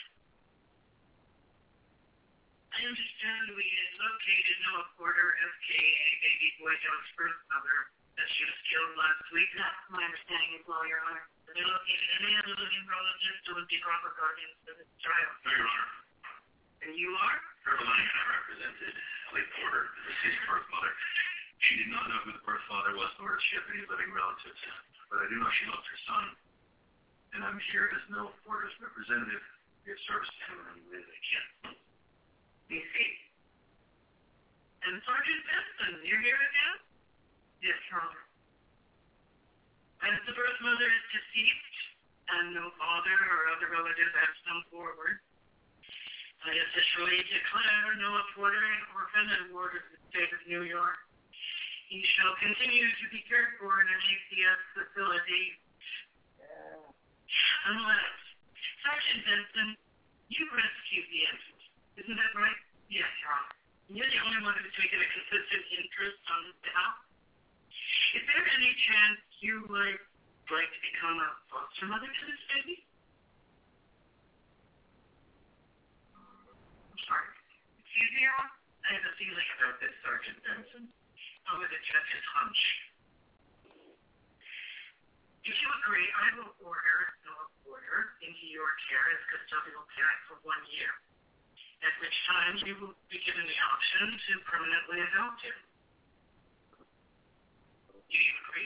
I understand we had located Noah Porter, FKA, baby boy Joe's first mother, that she was killed last week. That's my understanding as well, Your Honor. They located any other living relatives who would be proper guardians for this child. No, Your Honor. And you are? Hermeline and I represented Lake Porter, the deceased birth mother. She did not know who the birth father was, nor did she have any living relatives. But I do know she loved her son. And I'm here as Noah Porter's representative to give service to him in any way that I can. You see. And Sergeant Benson, you're here again? Yes, Your Honor. As the birth mother is deceased, and no father or other relatives have come forward, I officially declare Noah Porter an orphan and ward of the state of New York. He shall continue to be cared for in an ACS facility. Unless, Sergeant Benson, you rescued the infant. Isn't that right? Yes, Your Honor. You're the only one who's taken a consistent interest on his behalf. Is there any chance you might like to become a foster mother to this baby? I'm sorry. Excuse me, Your Honor? I have a feeling about this, Sergeant Benson. I'm with the judge's hunch. If you agree, I will order Noah Porter into your care as custodial parent for 1 year, at which time you will be given the option to permanently adopt him. Do you agree?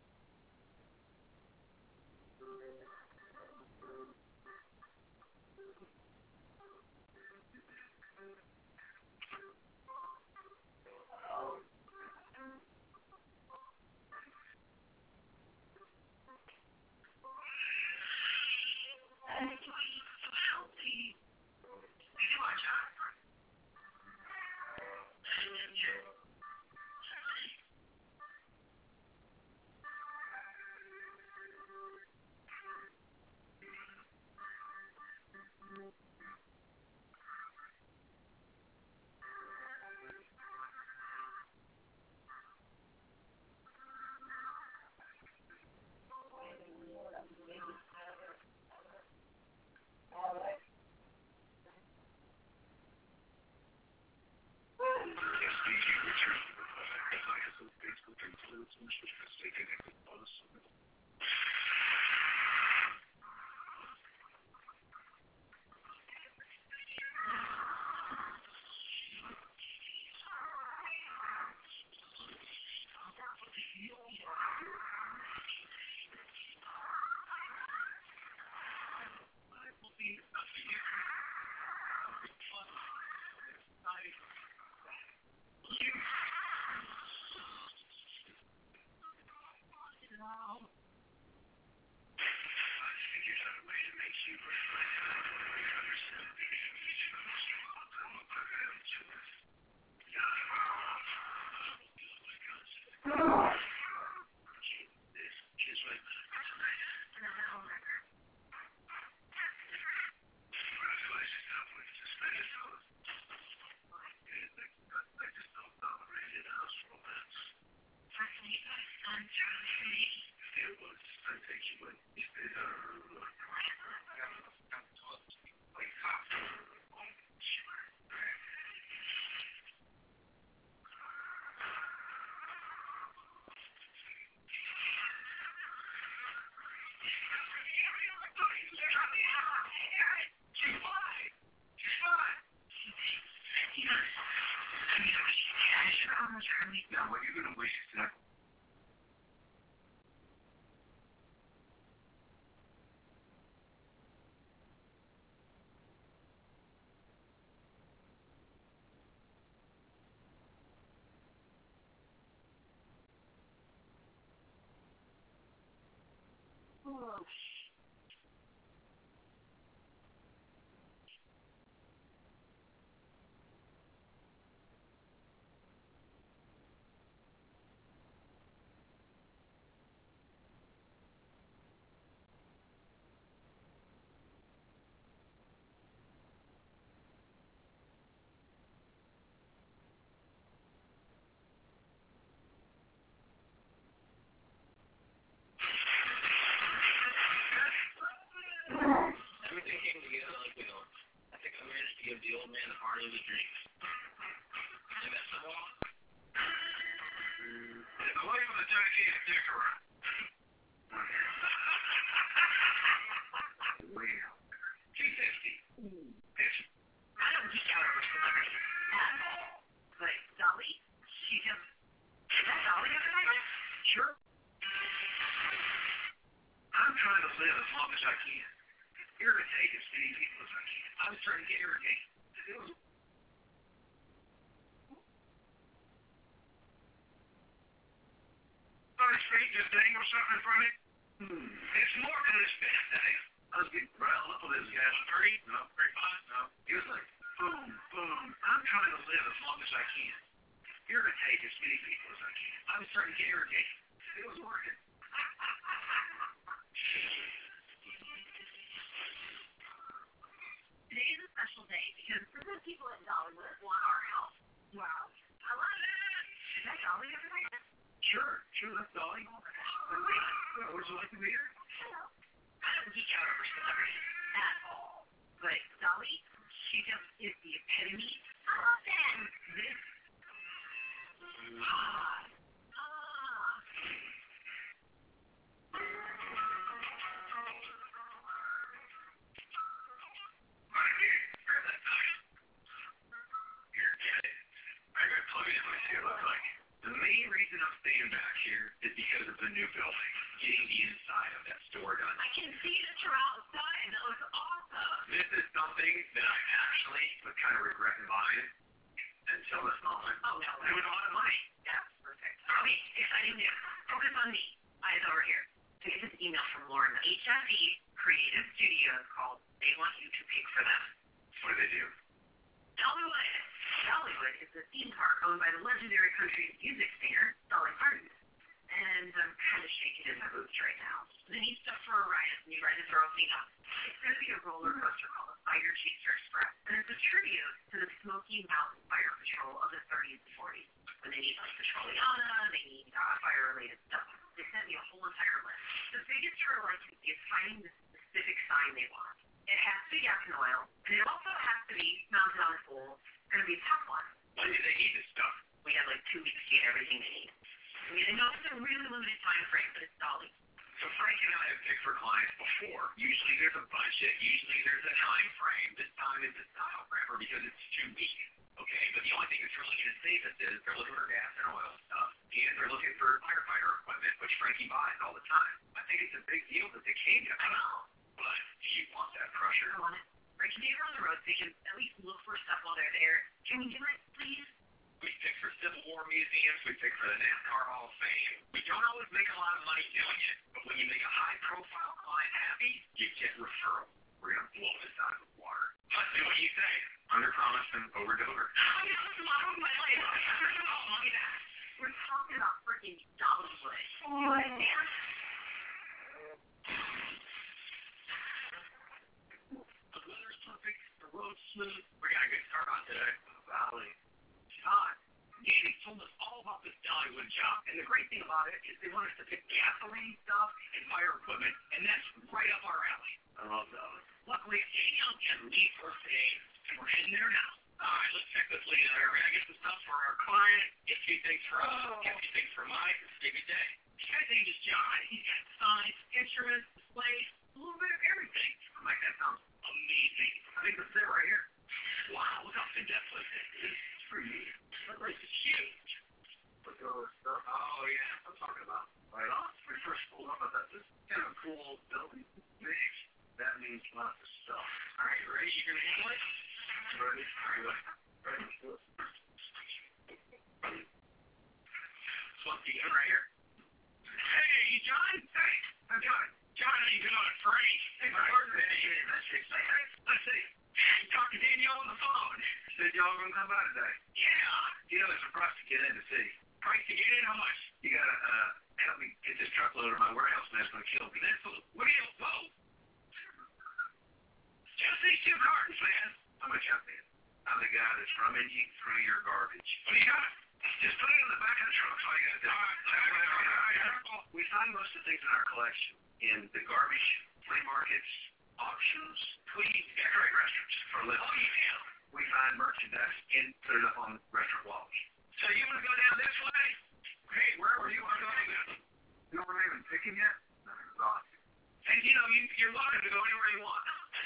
Now, what are you going to waste that? Everything came together like we know. I think I managed to give the old man the party of his dreams. I met my mom. And if I wasn't able to tell you, she's a dicker. Well, she's 60. I don't geek out over celebrity at all. But Dolly, she just... Is that Dolly over there? Sure. I'm trying to live as long as I can. Irritate as many people as I can. I was trying to get irritated. On his feet, just dangle something in front of him. It's more than his best, Dave. I was getting riled up with this guy. 30? No. 35? No. He was like, boom, boom. I'm trying to live as long as I can. Irritate as many people as I can. I was trying to get irritated. It was working. Today is a special day because for those people at Dollywood want our help. Wow. I love it. Is that Dolly over there? Sure, that's Dolly. Would you like to meet her? Hello. I don't geek out over celebrity at all. But Dolly, she just is the epitome. I love that. This. The main reason I'm staying back here is because of the new building, getting the inside of that store done. I can see that you're outside. That looks awesome. This is something that I actually would kind of regret buying until this moment. Oh, no. It was a lot of money. Yeah, perfect. Okay, exciting news. Focus on me. Eyes over here. So get this email from Lauren. HIV Creative Studios called. They want you to pick for them. What do they do? Dollywood. Dollywood is the theme park owned by the legendary country music singer, Dolly Parton. And I'm kind of shaking in my boots right now. They need stuff for a ride. And you ride to throw thing up. It's going to be a roller coaster called the Fire Chaser Express. And it's a tribute to the Smoky Mountain Fire Patrol of the 30s and 40s. When they need like Petroleana, they need fire-related stuff. They sent me a whole entire list. The biggest hurdle I can see is finding the specific sign they want. It has to be gas and oil, and it also has to be mounted on a pole. It's going to be a tough one. When do they need this stuff? We have like 2 weeks to get everything they need. I know it's a really limited time frame, but it's Dolly. So Frank and I have picked for clients before. Usually there's a budget. Usually there's a time frame. This time it's a style grabber because it's 2 weeks. Okay, but the only thing that's really going to save us is they're looking for gas and oil stuff, and they're looking for firefighter equipment, which Frankie buys all the time. I think it's a big deal that they came to us. I know. But do you want that pressure? I want it. Frankie and Dave are on the road, so they can at least look for stuff while they're there. Can you do it, please? We pick for Civil War museums. We pick for the NASCAR Hall of Fame. We don't always make a lot of money doing it, but when you make a high-profile client happy, you get referrals. We're going to blow this out of the water. Let's do what you say. Under promise and over deliver. Oh, yeah, that's the motto of my life. Oh, look at that. We're talking about freaking Dollywood. Oh, man. The weather's perfect. The road's smooth. We got a good start on today. Valley. John, Danny told us all about this Dollywood job, and the great thing about it is they want us to pick gasoline stuff and fire equipment, and that's right up our alley. I love those. Luckily, Daniel can leave for today, and we're heading there now. All right, let's check this lady out. We're going to get some stuff for our client, get a few things for us, get a few things for Mike. It's a big day. This guy's name is John. He's got signs, instruments, displays, a little bit of everything. I'm like, that sounds amazing. I think that's it right here. Wow, look how big that place is. It's for you. That place is huge. Look at all this stuff. Oh, yeah, I'm talking about. Right on. It's pretty first cool. How about that? This is kind of a cool old building. Big. That means lots of stuff. All right, you ready? You going to handle it? Ready? All right, ready. This one's the gun right here. Hey, John. Hey, I'm John. John, how you doing? Frank. Hey, my birthday. Let's see. Talk to Danielle on the phone. Said y'all gonna come by today. Yeah. You know, there's a price to get in to see. Price to get in? How much? You gotta help me get this truckload of my warehouse, man. It's gonna kill me. What do you, whoa. Just these 2 cartons, man. How much I pay? I'm the guy that's rummaging through your garbage. What do you got? Just put it in the back of the truck so I got to do it. We find most of the things in our collection in the garbage, flea markets, auctions. We decorate restaurants for a living. Oh, yeah. We find merchandise and put it up on restaurant walls. So you want to go down this way? Hey, wherever you want to go. You know, we're not even picking yet? No, it's awesome. And you know, you're welcome to go anywhere you want.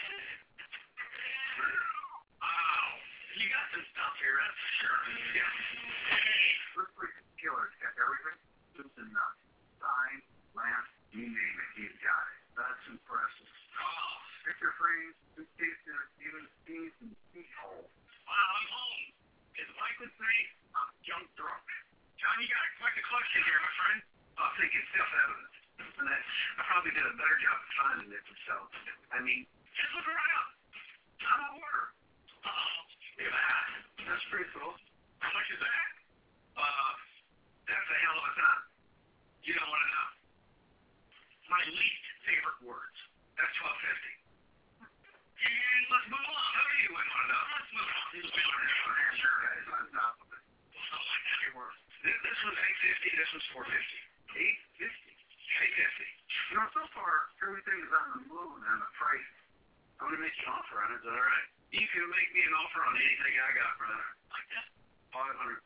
Oh, you got some stuff here, that's for sure. Yeah. Hey. This place is killer. It's got everything. Soups and nuts. Sign, lamp, you name it, he's got it. That's impressive. Oh. Picture frames, suitcases, even skis and ski holes. Wow, I'm home. Is Mike with me? I'm junk drunk. John, you got quite a collection here, my friend. I think it's self-evident. And I probably did a better job of finding it myself. I mean, just look around. I'm on order. Oh, look at that. That's pretty cool. How much is that? That's a hell of a time. You don't want to know. My least favorite words. That's $12.50. And let's move on. How do you want to know? Let's move on. Sure, guys. On top of it. This was $8.50. This was $4.50. $8.50. $8.50. You know, so far, everything is on the move and the price. I'm going to make you an offer on it. Is that all right? You can make me an offer on anything I got, brother. Like that? $500.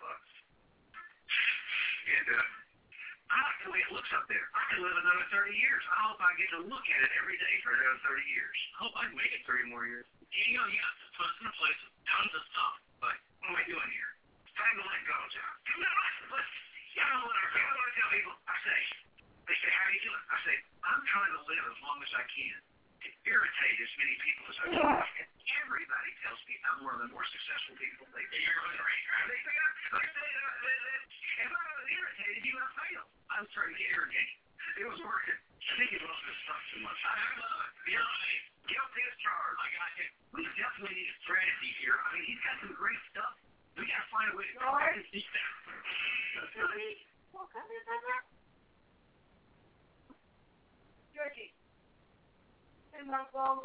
And, I like the way it looks up there. I can live another 30 years. I hope I get to look at it every day for another 30 years. I hope I can make it 30 more years. You know, you got to put us in a place with tons of stuff. But what am I doing here? It's time to let go, John. You know what I tell people? They say, how do you do it? I say, I'm trying to live as long as I can to irritate as many people as I can. Everybody tells me I'm one of the more successful people they do. You're right. They say, if I was irritated, you would have failed. I was trying to get irritated. It was working. I think you lost this stuff too much. I love it. You're right. Guilty as charged. I got you. We definitely need a strategy here. I mean, he's got some great stuff. We got to find a way to go ahead and see that. Georgie. Hey, Marco.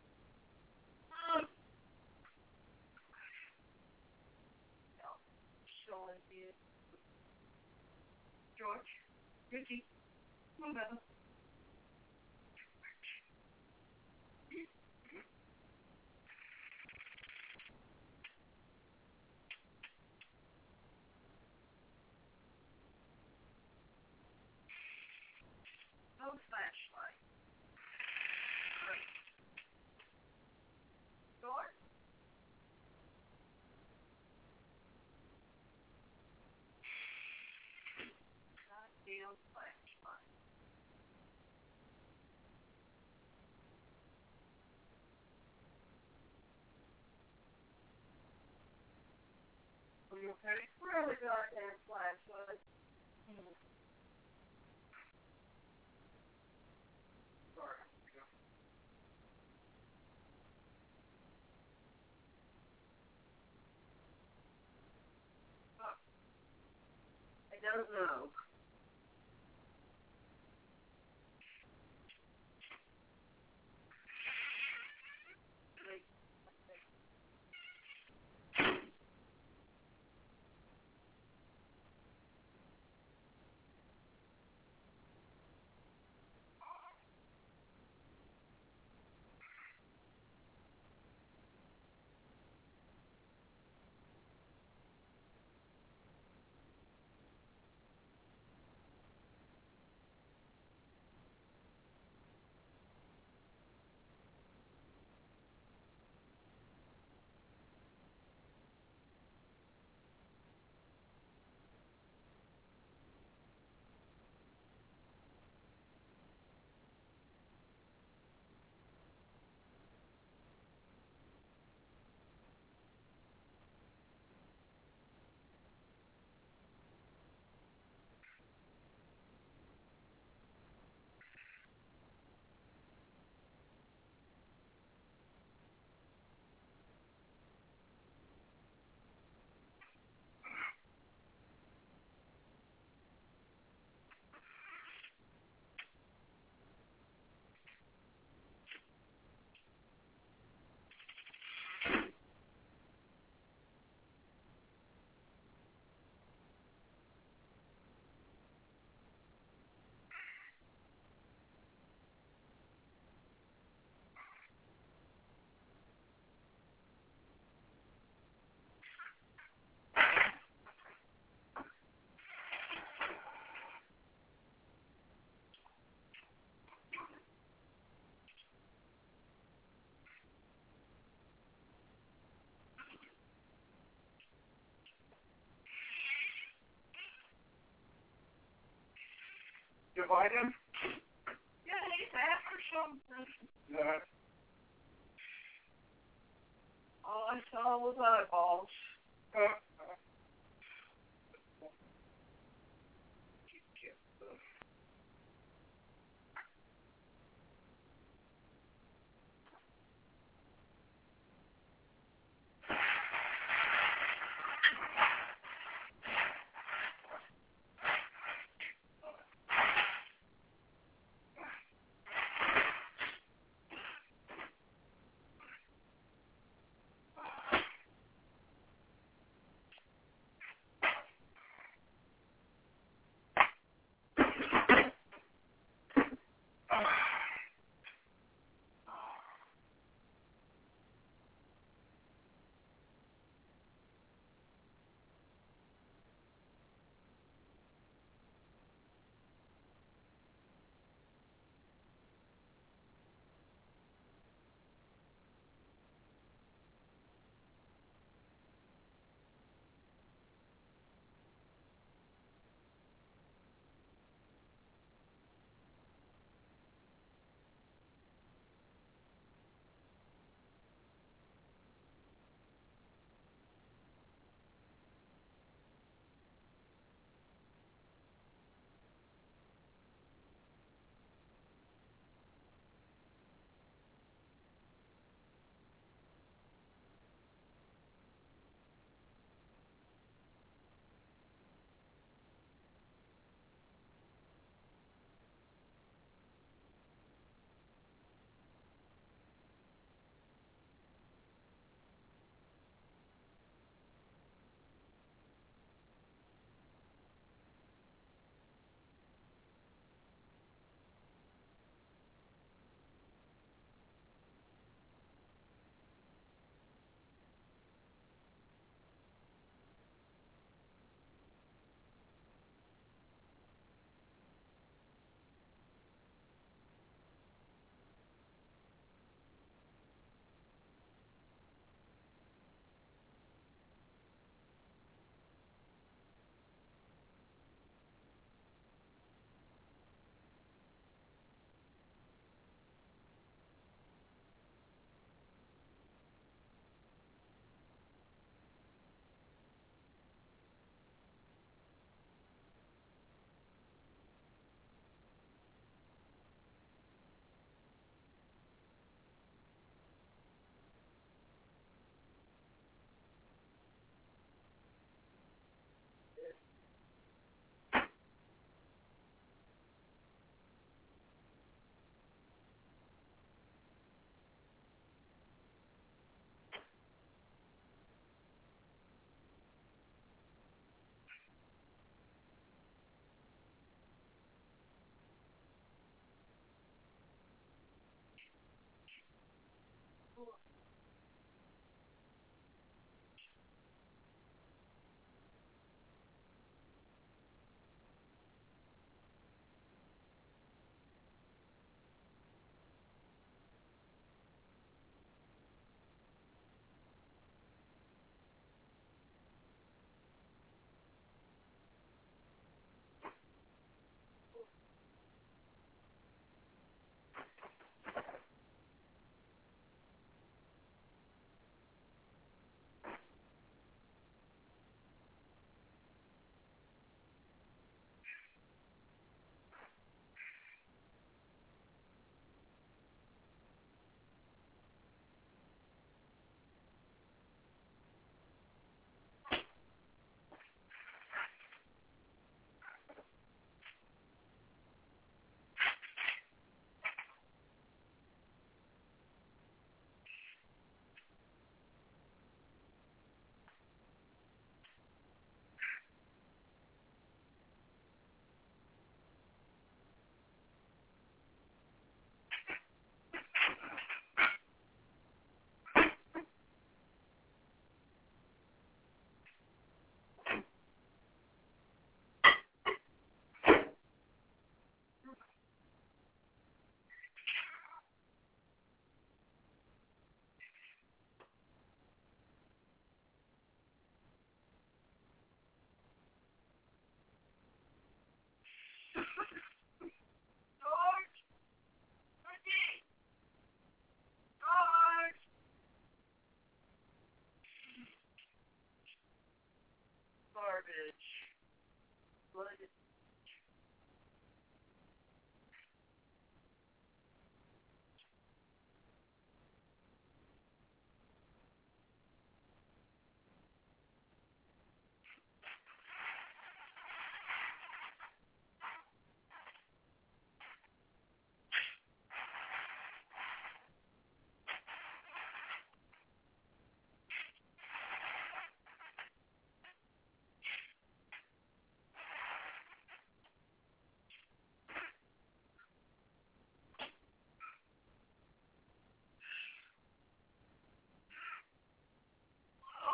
George. Georgie. Move out. No flashlight. Great. George? Goddamn flashlight. Are you okay? Really goddamn flashlight. Sorry. I don't know. invite him? Yeah, he's after something. Yeah. All I saw was eyeballs.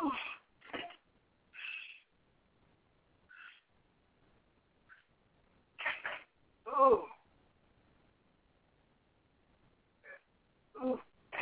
Oh. Oh.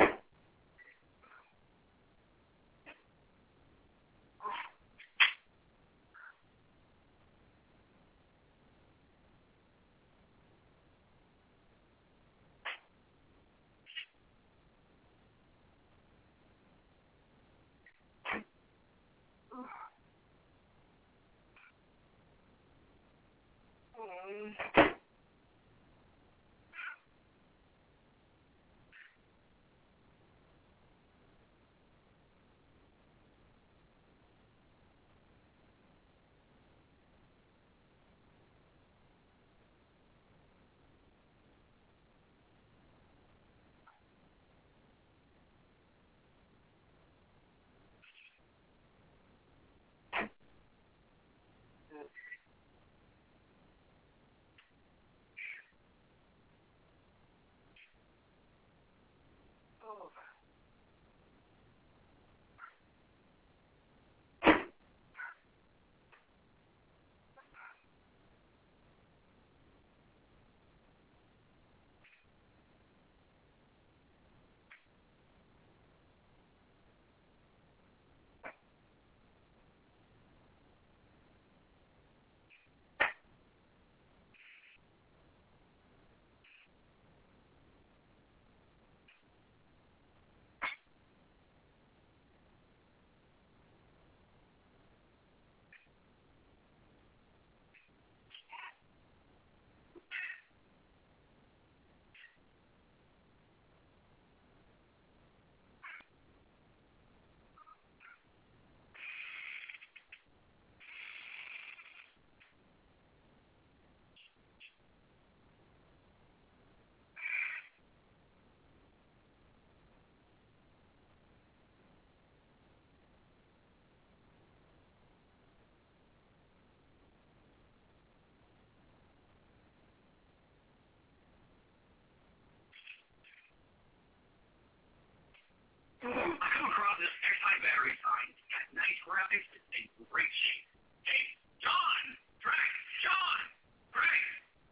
I come across this exercise battery sign. It's got nice graphics. It's in great shape. Hey, John! Frank! John! Frank!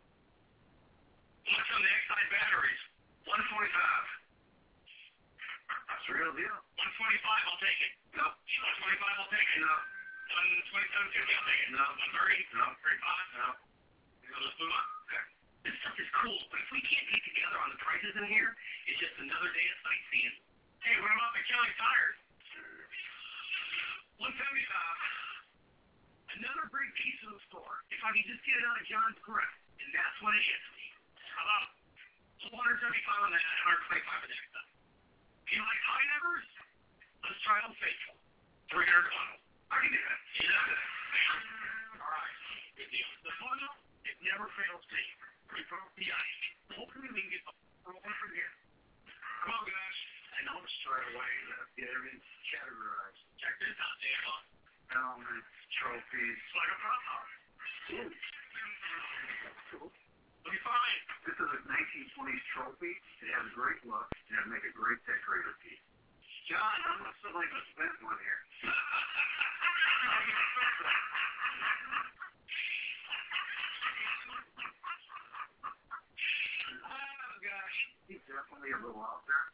What's on the exercise batteries? 145. That's the real deal. 125, I'll take it. No. 125, I'll take it. No. 127, I'll take it. No. 130? No. 35? No. Let's move on. Okay. This stuff is cool, but if we can't get together on the prices in here, it's just another day of sightseeing. Hey, what about the Kelly tires? 175. Another great piece of the store. If I can just get it out of John's grip, and that's what it hits me. How about 175 on that, 125 on that stuff? You like high numbers? Let's try Old Faithful. 300 bottles. I can do that. Yeah. All right. Good deal. The funnel, it never fails me. We broke the ice. Hopefully we can get rolling from here. Come on, guys. I know it's right away. Everything's categorized. Check this out, Dan. Helmets, trophies. It's like a prop house. Cool. What do you find? This is a 1920s trophy. It has a great look, and it'll make a great decorator piece. John, I'm not so like to spend one here. Oh, gosh. He's definitely a little out there.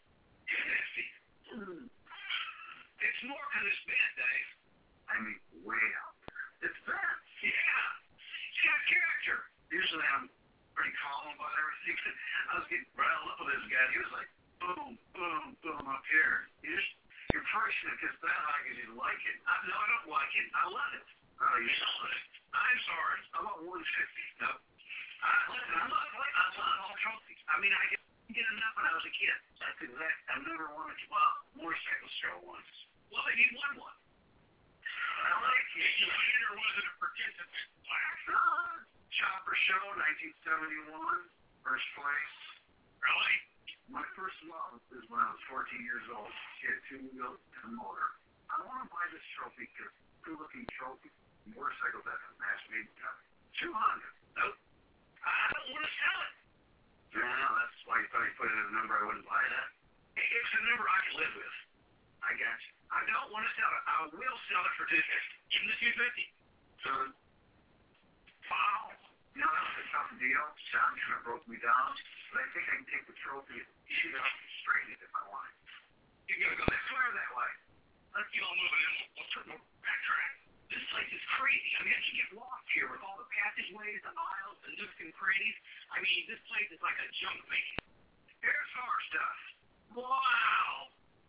It's more because it's bad, Dave. I mean, way out there. It's bad. Yeah. It's got character. Usually I'm pretty calm about everything. I was getting riled up with this guy. He was like, boom, boom, boom up here. You're pushing it because that like it. You like it. No, I don't like it. I love it. Oh, you love it. I'm sorry. I want 150. No. Listen, I love all trophies. I mean, I get enough when I was a kid. That's exact. I never wanted to motorcycle show once. Well, then you won one. I like it. You won it, or was it a participant class? Chopper Show, 1971, first place. Really? My first love is when I was 14 years old. She had 2 wheels and a motor. I want to buy this trophy because good-looking trophy motorcycles that have match made stuff. 200. Nope. I don't want to sell it. Yeah, that's why you thought you put in a number I wouldn't buy that. It's a number I can live with. I got you. I don't want to sell it. I We'll sell it for $250. Give him the $250. Wow. You know, that's a tough deal. Sounds kind of broke me down. But I think I can take the trophy and shoot it off and straighten it if I want. You're going to go this way or that way? Let's get all moving in. We'll backtrack. This place is crazy. I mean, I can get lost here with all the passageways, the aisles, the nooks and crannies. I mean, this place is like a junk maze. Here's our stuff. Wow.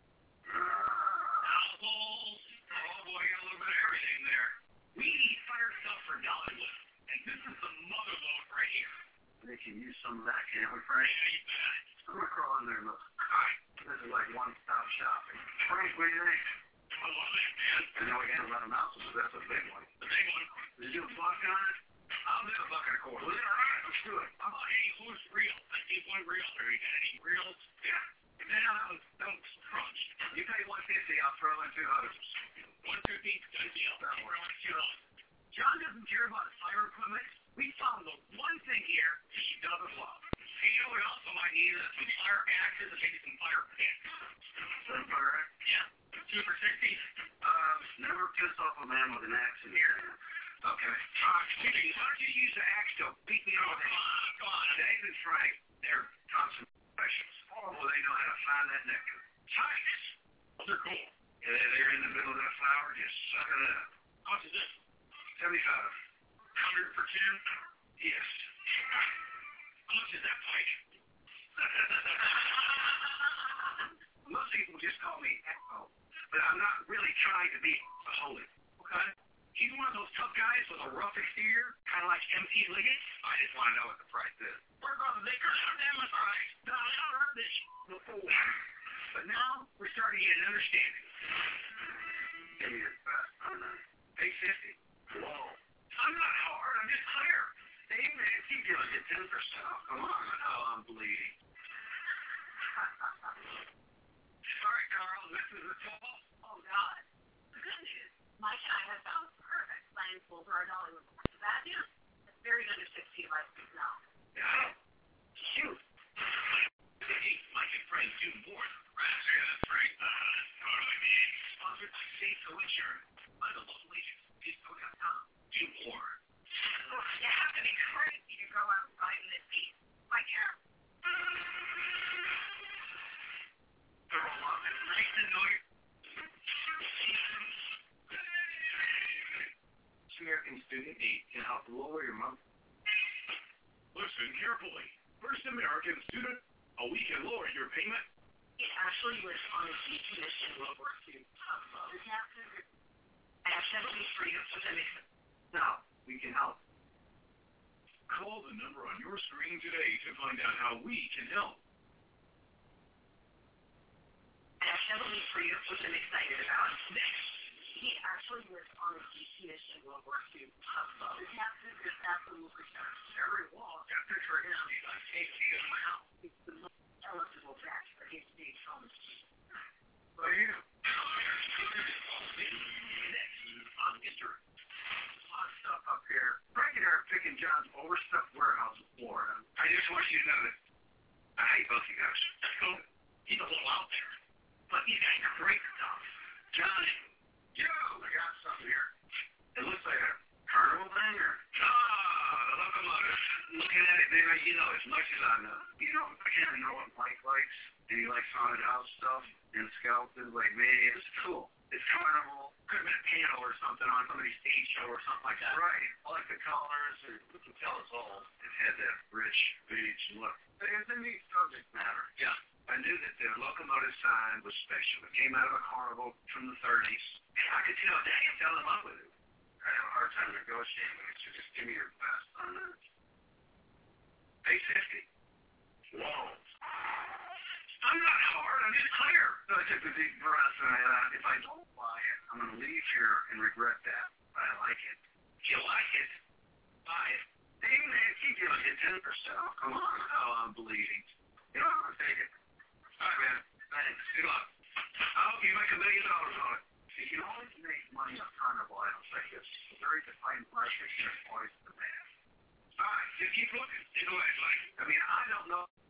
Apples. Oh, boy, got a little bit of everything there. We need fire stuff for Dollywood. And this is the mother load right here. They can use some of that, can't we, Frank? Yeah, you bet. I'm going to crawl in there and look. All right. This is like one-stop shopping. Frank, what do you think? I love it, man. I know we can't let them out, so that's a big one. The big one. Did you do a buck on it? I'll do a buck and a quarter. Well, all right, let's do it. I'm like, hey, who's real? I need one real. Are you got any reels? Yeah. Man, that was crunch. You pay $150, I'll throw in 2 hoses. 150, good deal. Throw in 2 hoses. John doesn't care about fire equipment. We found the one thing here he doesn't love. Hey, you know what else I might need is some fire axes and maybe some fire pits. Some fire axe? Yeah. 2 for $60. Never piss off a man with an axe in here. Okay. Excuse me, why don't you use the axe to beat me over the head? Come on. Dave and Frank, they're constant professionals. Oh, well, they know how to find that nectar. Tights. They're cool. Yeah, they're in the middle of that flower, just sucking it up. How much is this? 75. 100 for 2? Yes. How much is that pipe? Most people just call me Echo, but I'm not really trying to be a holy, okay? He's one of those tough guys with a rough exterior, kind of like M.T. Liggett. I just want to know what the price is. We're going to make our damn price. No, I haven't heard this before. But now, we're starting to get an understanding. Give me your best. Pay 50. Whoa. I'm not hard, I'm just clear. Dave Nancy gives you 10%. Come on. Oh, I'm bleeding. Sorry, Carl, this is a call. Oh, God. The good news, Mike and I have found perfect playing pool for our Dollywood. The bad news, it's buried under 6 feet of ice now. Yeah. Shoot. Hey, Mike and Frank do more than the rest. Yeah, that's right. Totally mean. Sponsored by Safeco Insurance. By the local agents. Safeco.com. Do more. Oh, you have to be crazy to go outside in this heat. Like here. It's nice to know you. American Student Aid can help lower your monthly. Listen carefully. First American Student, we can lower your payment. It actually was on a seat mission in World War II. I have 73 of them. Now, we can help. Call the number on your screen today to find out how we can help. I have 73 of them excited about. Next. He actually was on a CT mission in World War II. The captain is absolutely sure. Every wall got a picture of him. He's like, hey, see you in my house. It's the most eligible batch for his stage home. What are you? Next, on history. A lot of stuff up here. Frank and I are picking John's overstuffed warehouse in Florida. I just want you to know that I hate both you guys. He's a little out there. But these guys are great stuff. John, yo, I got something here. It looks like a carnival thing or... the locomotive. Looking at it, man, you know as much as I know. You know, I kind of know what Mike likes. And he likes haunted house stuff and skeletons like me. It's cool. It's carnival. Could have been a panel or something on somebody's stage show or something like that. Right. I like the colors. You can tell it's old. It had that rich beige look. It's a neat subject matter. Yeah. I knew that the locomotive sign was special. It came out of a carnival from the 30s. And I could tell Dad fell in love with it. I have a hard time negotiating with it, so just give me your best on that. Pay 50. Whoa. I'm not hard, I'm just clear. No, I took a deep breath and I thought, if I don't buy it, I'm going to leave here and regret that. But I like it. If you like it, buy it. Dave Nancy gives you 10%. Come on. Oh, I'm bleeding. You know, I'll take it. All right, man. Thanks. Good luck. I hope you make $1 million on it. You can always make money on carnival items like this. It's a very defined market. It's always the man. All right, just keep looking. It's always like, I mean, I don't know.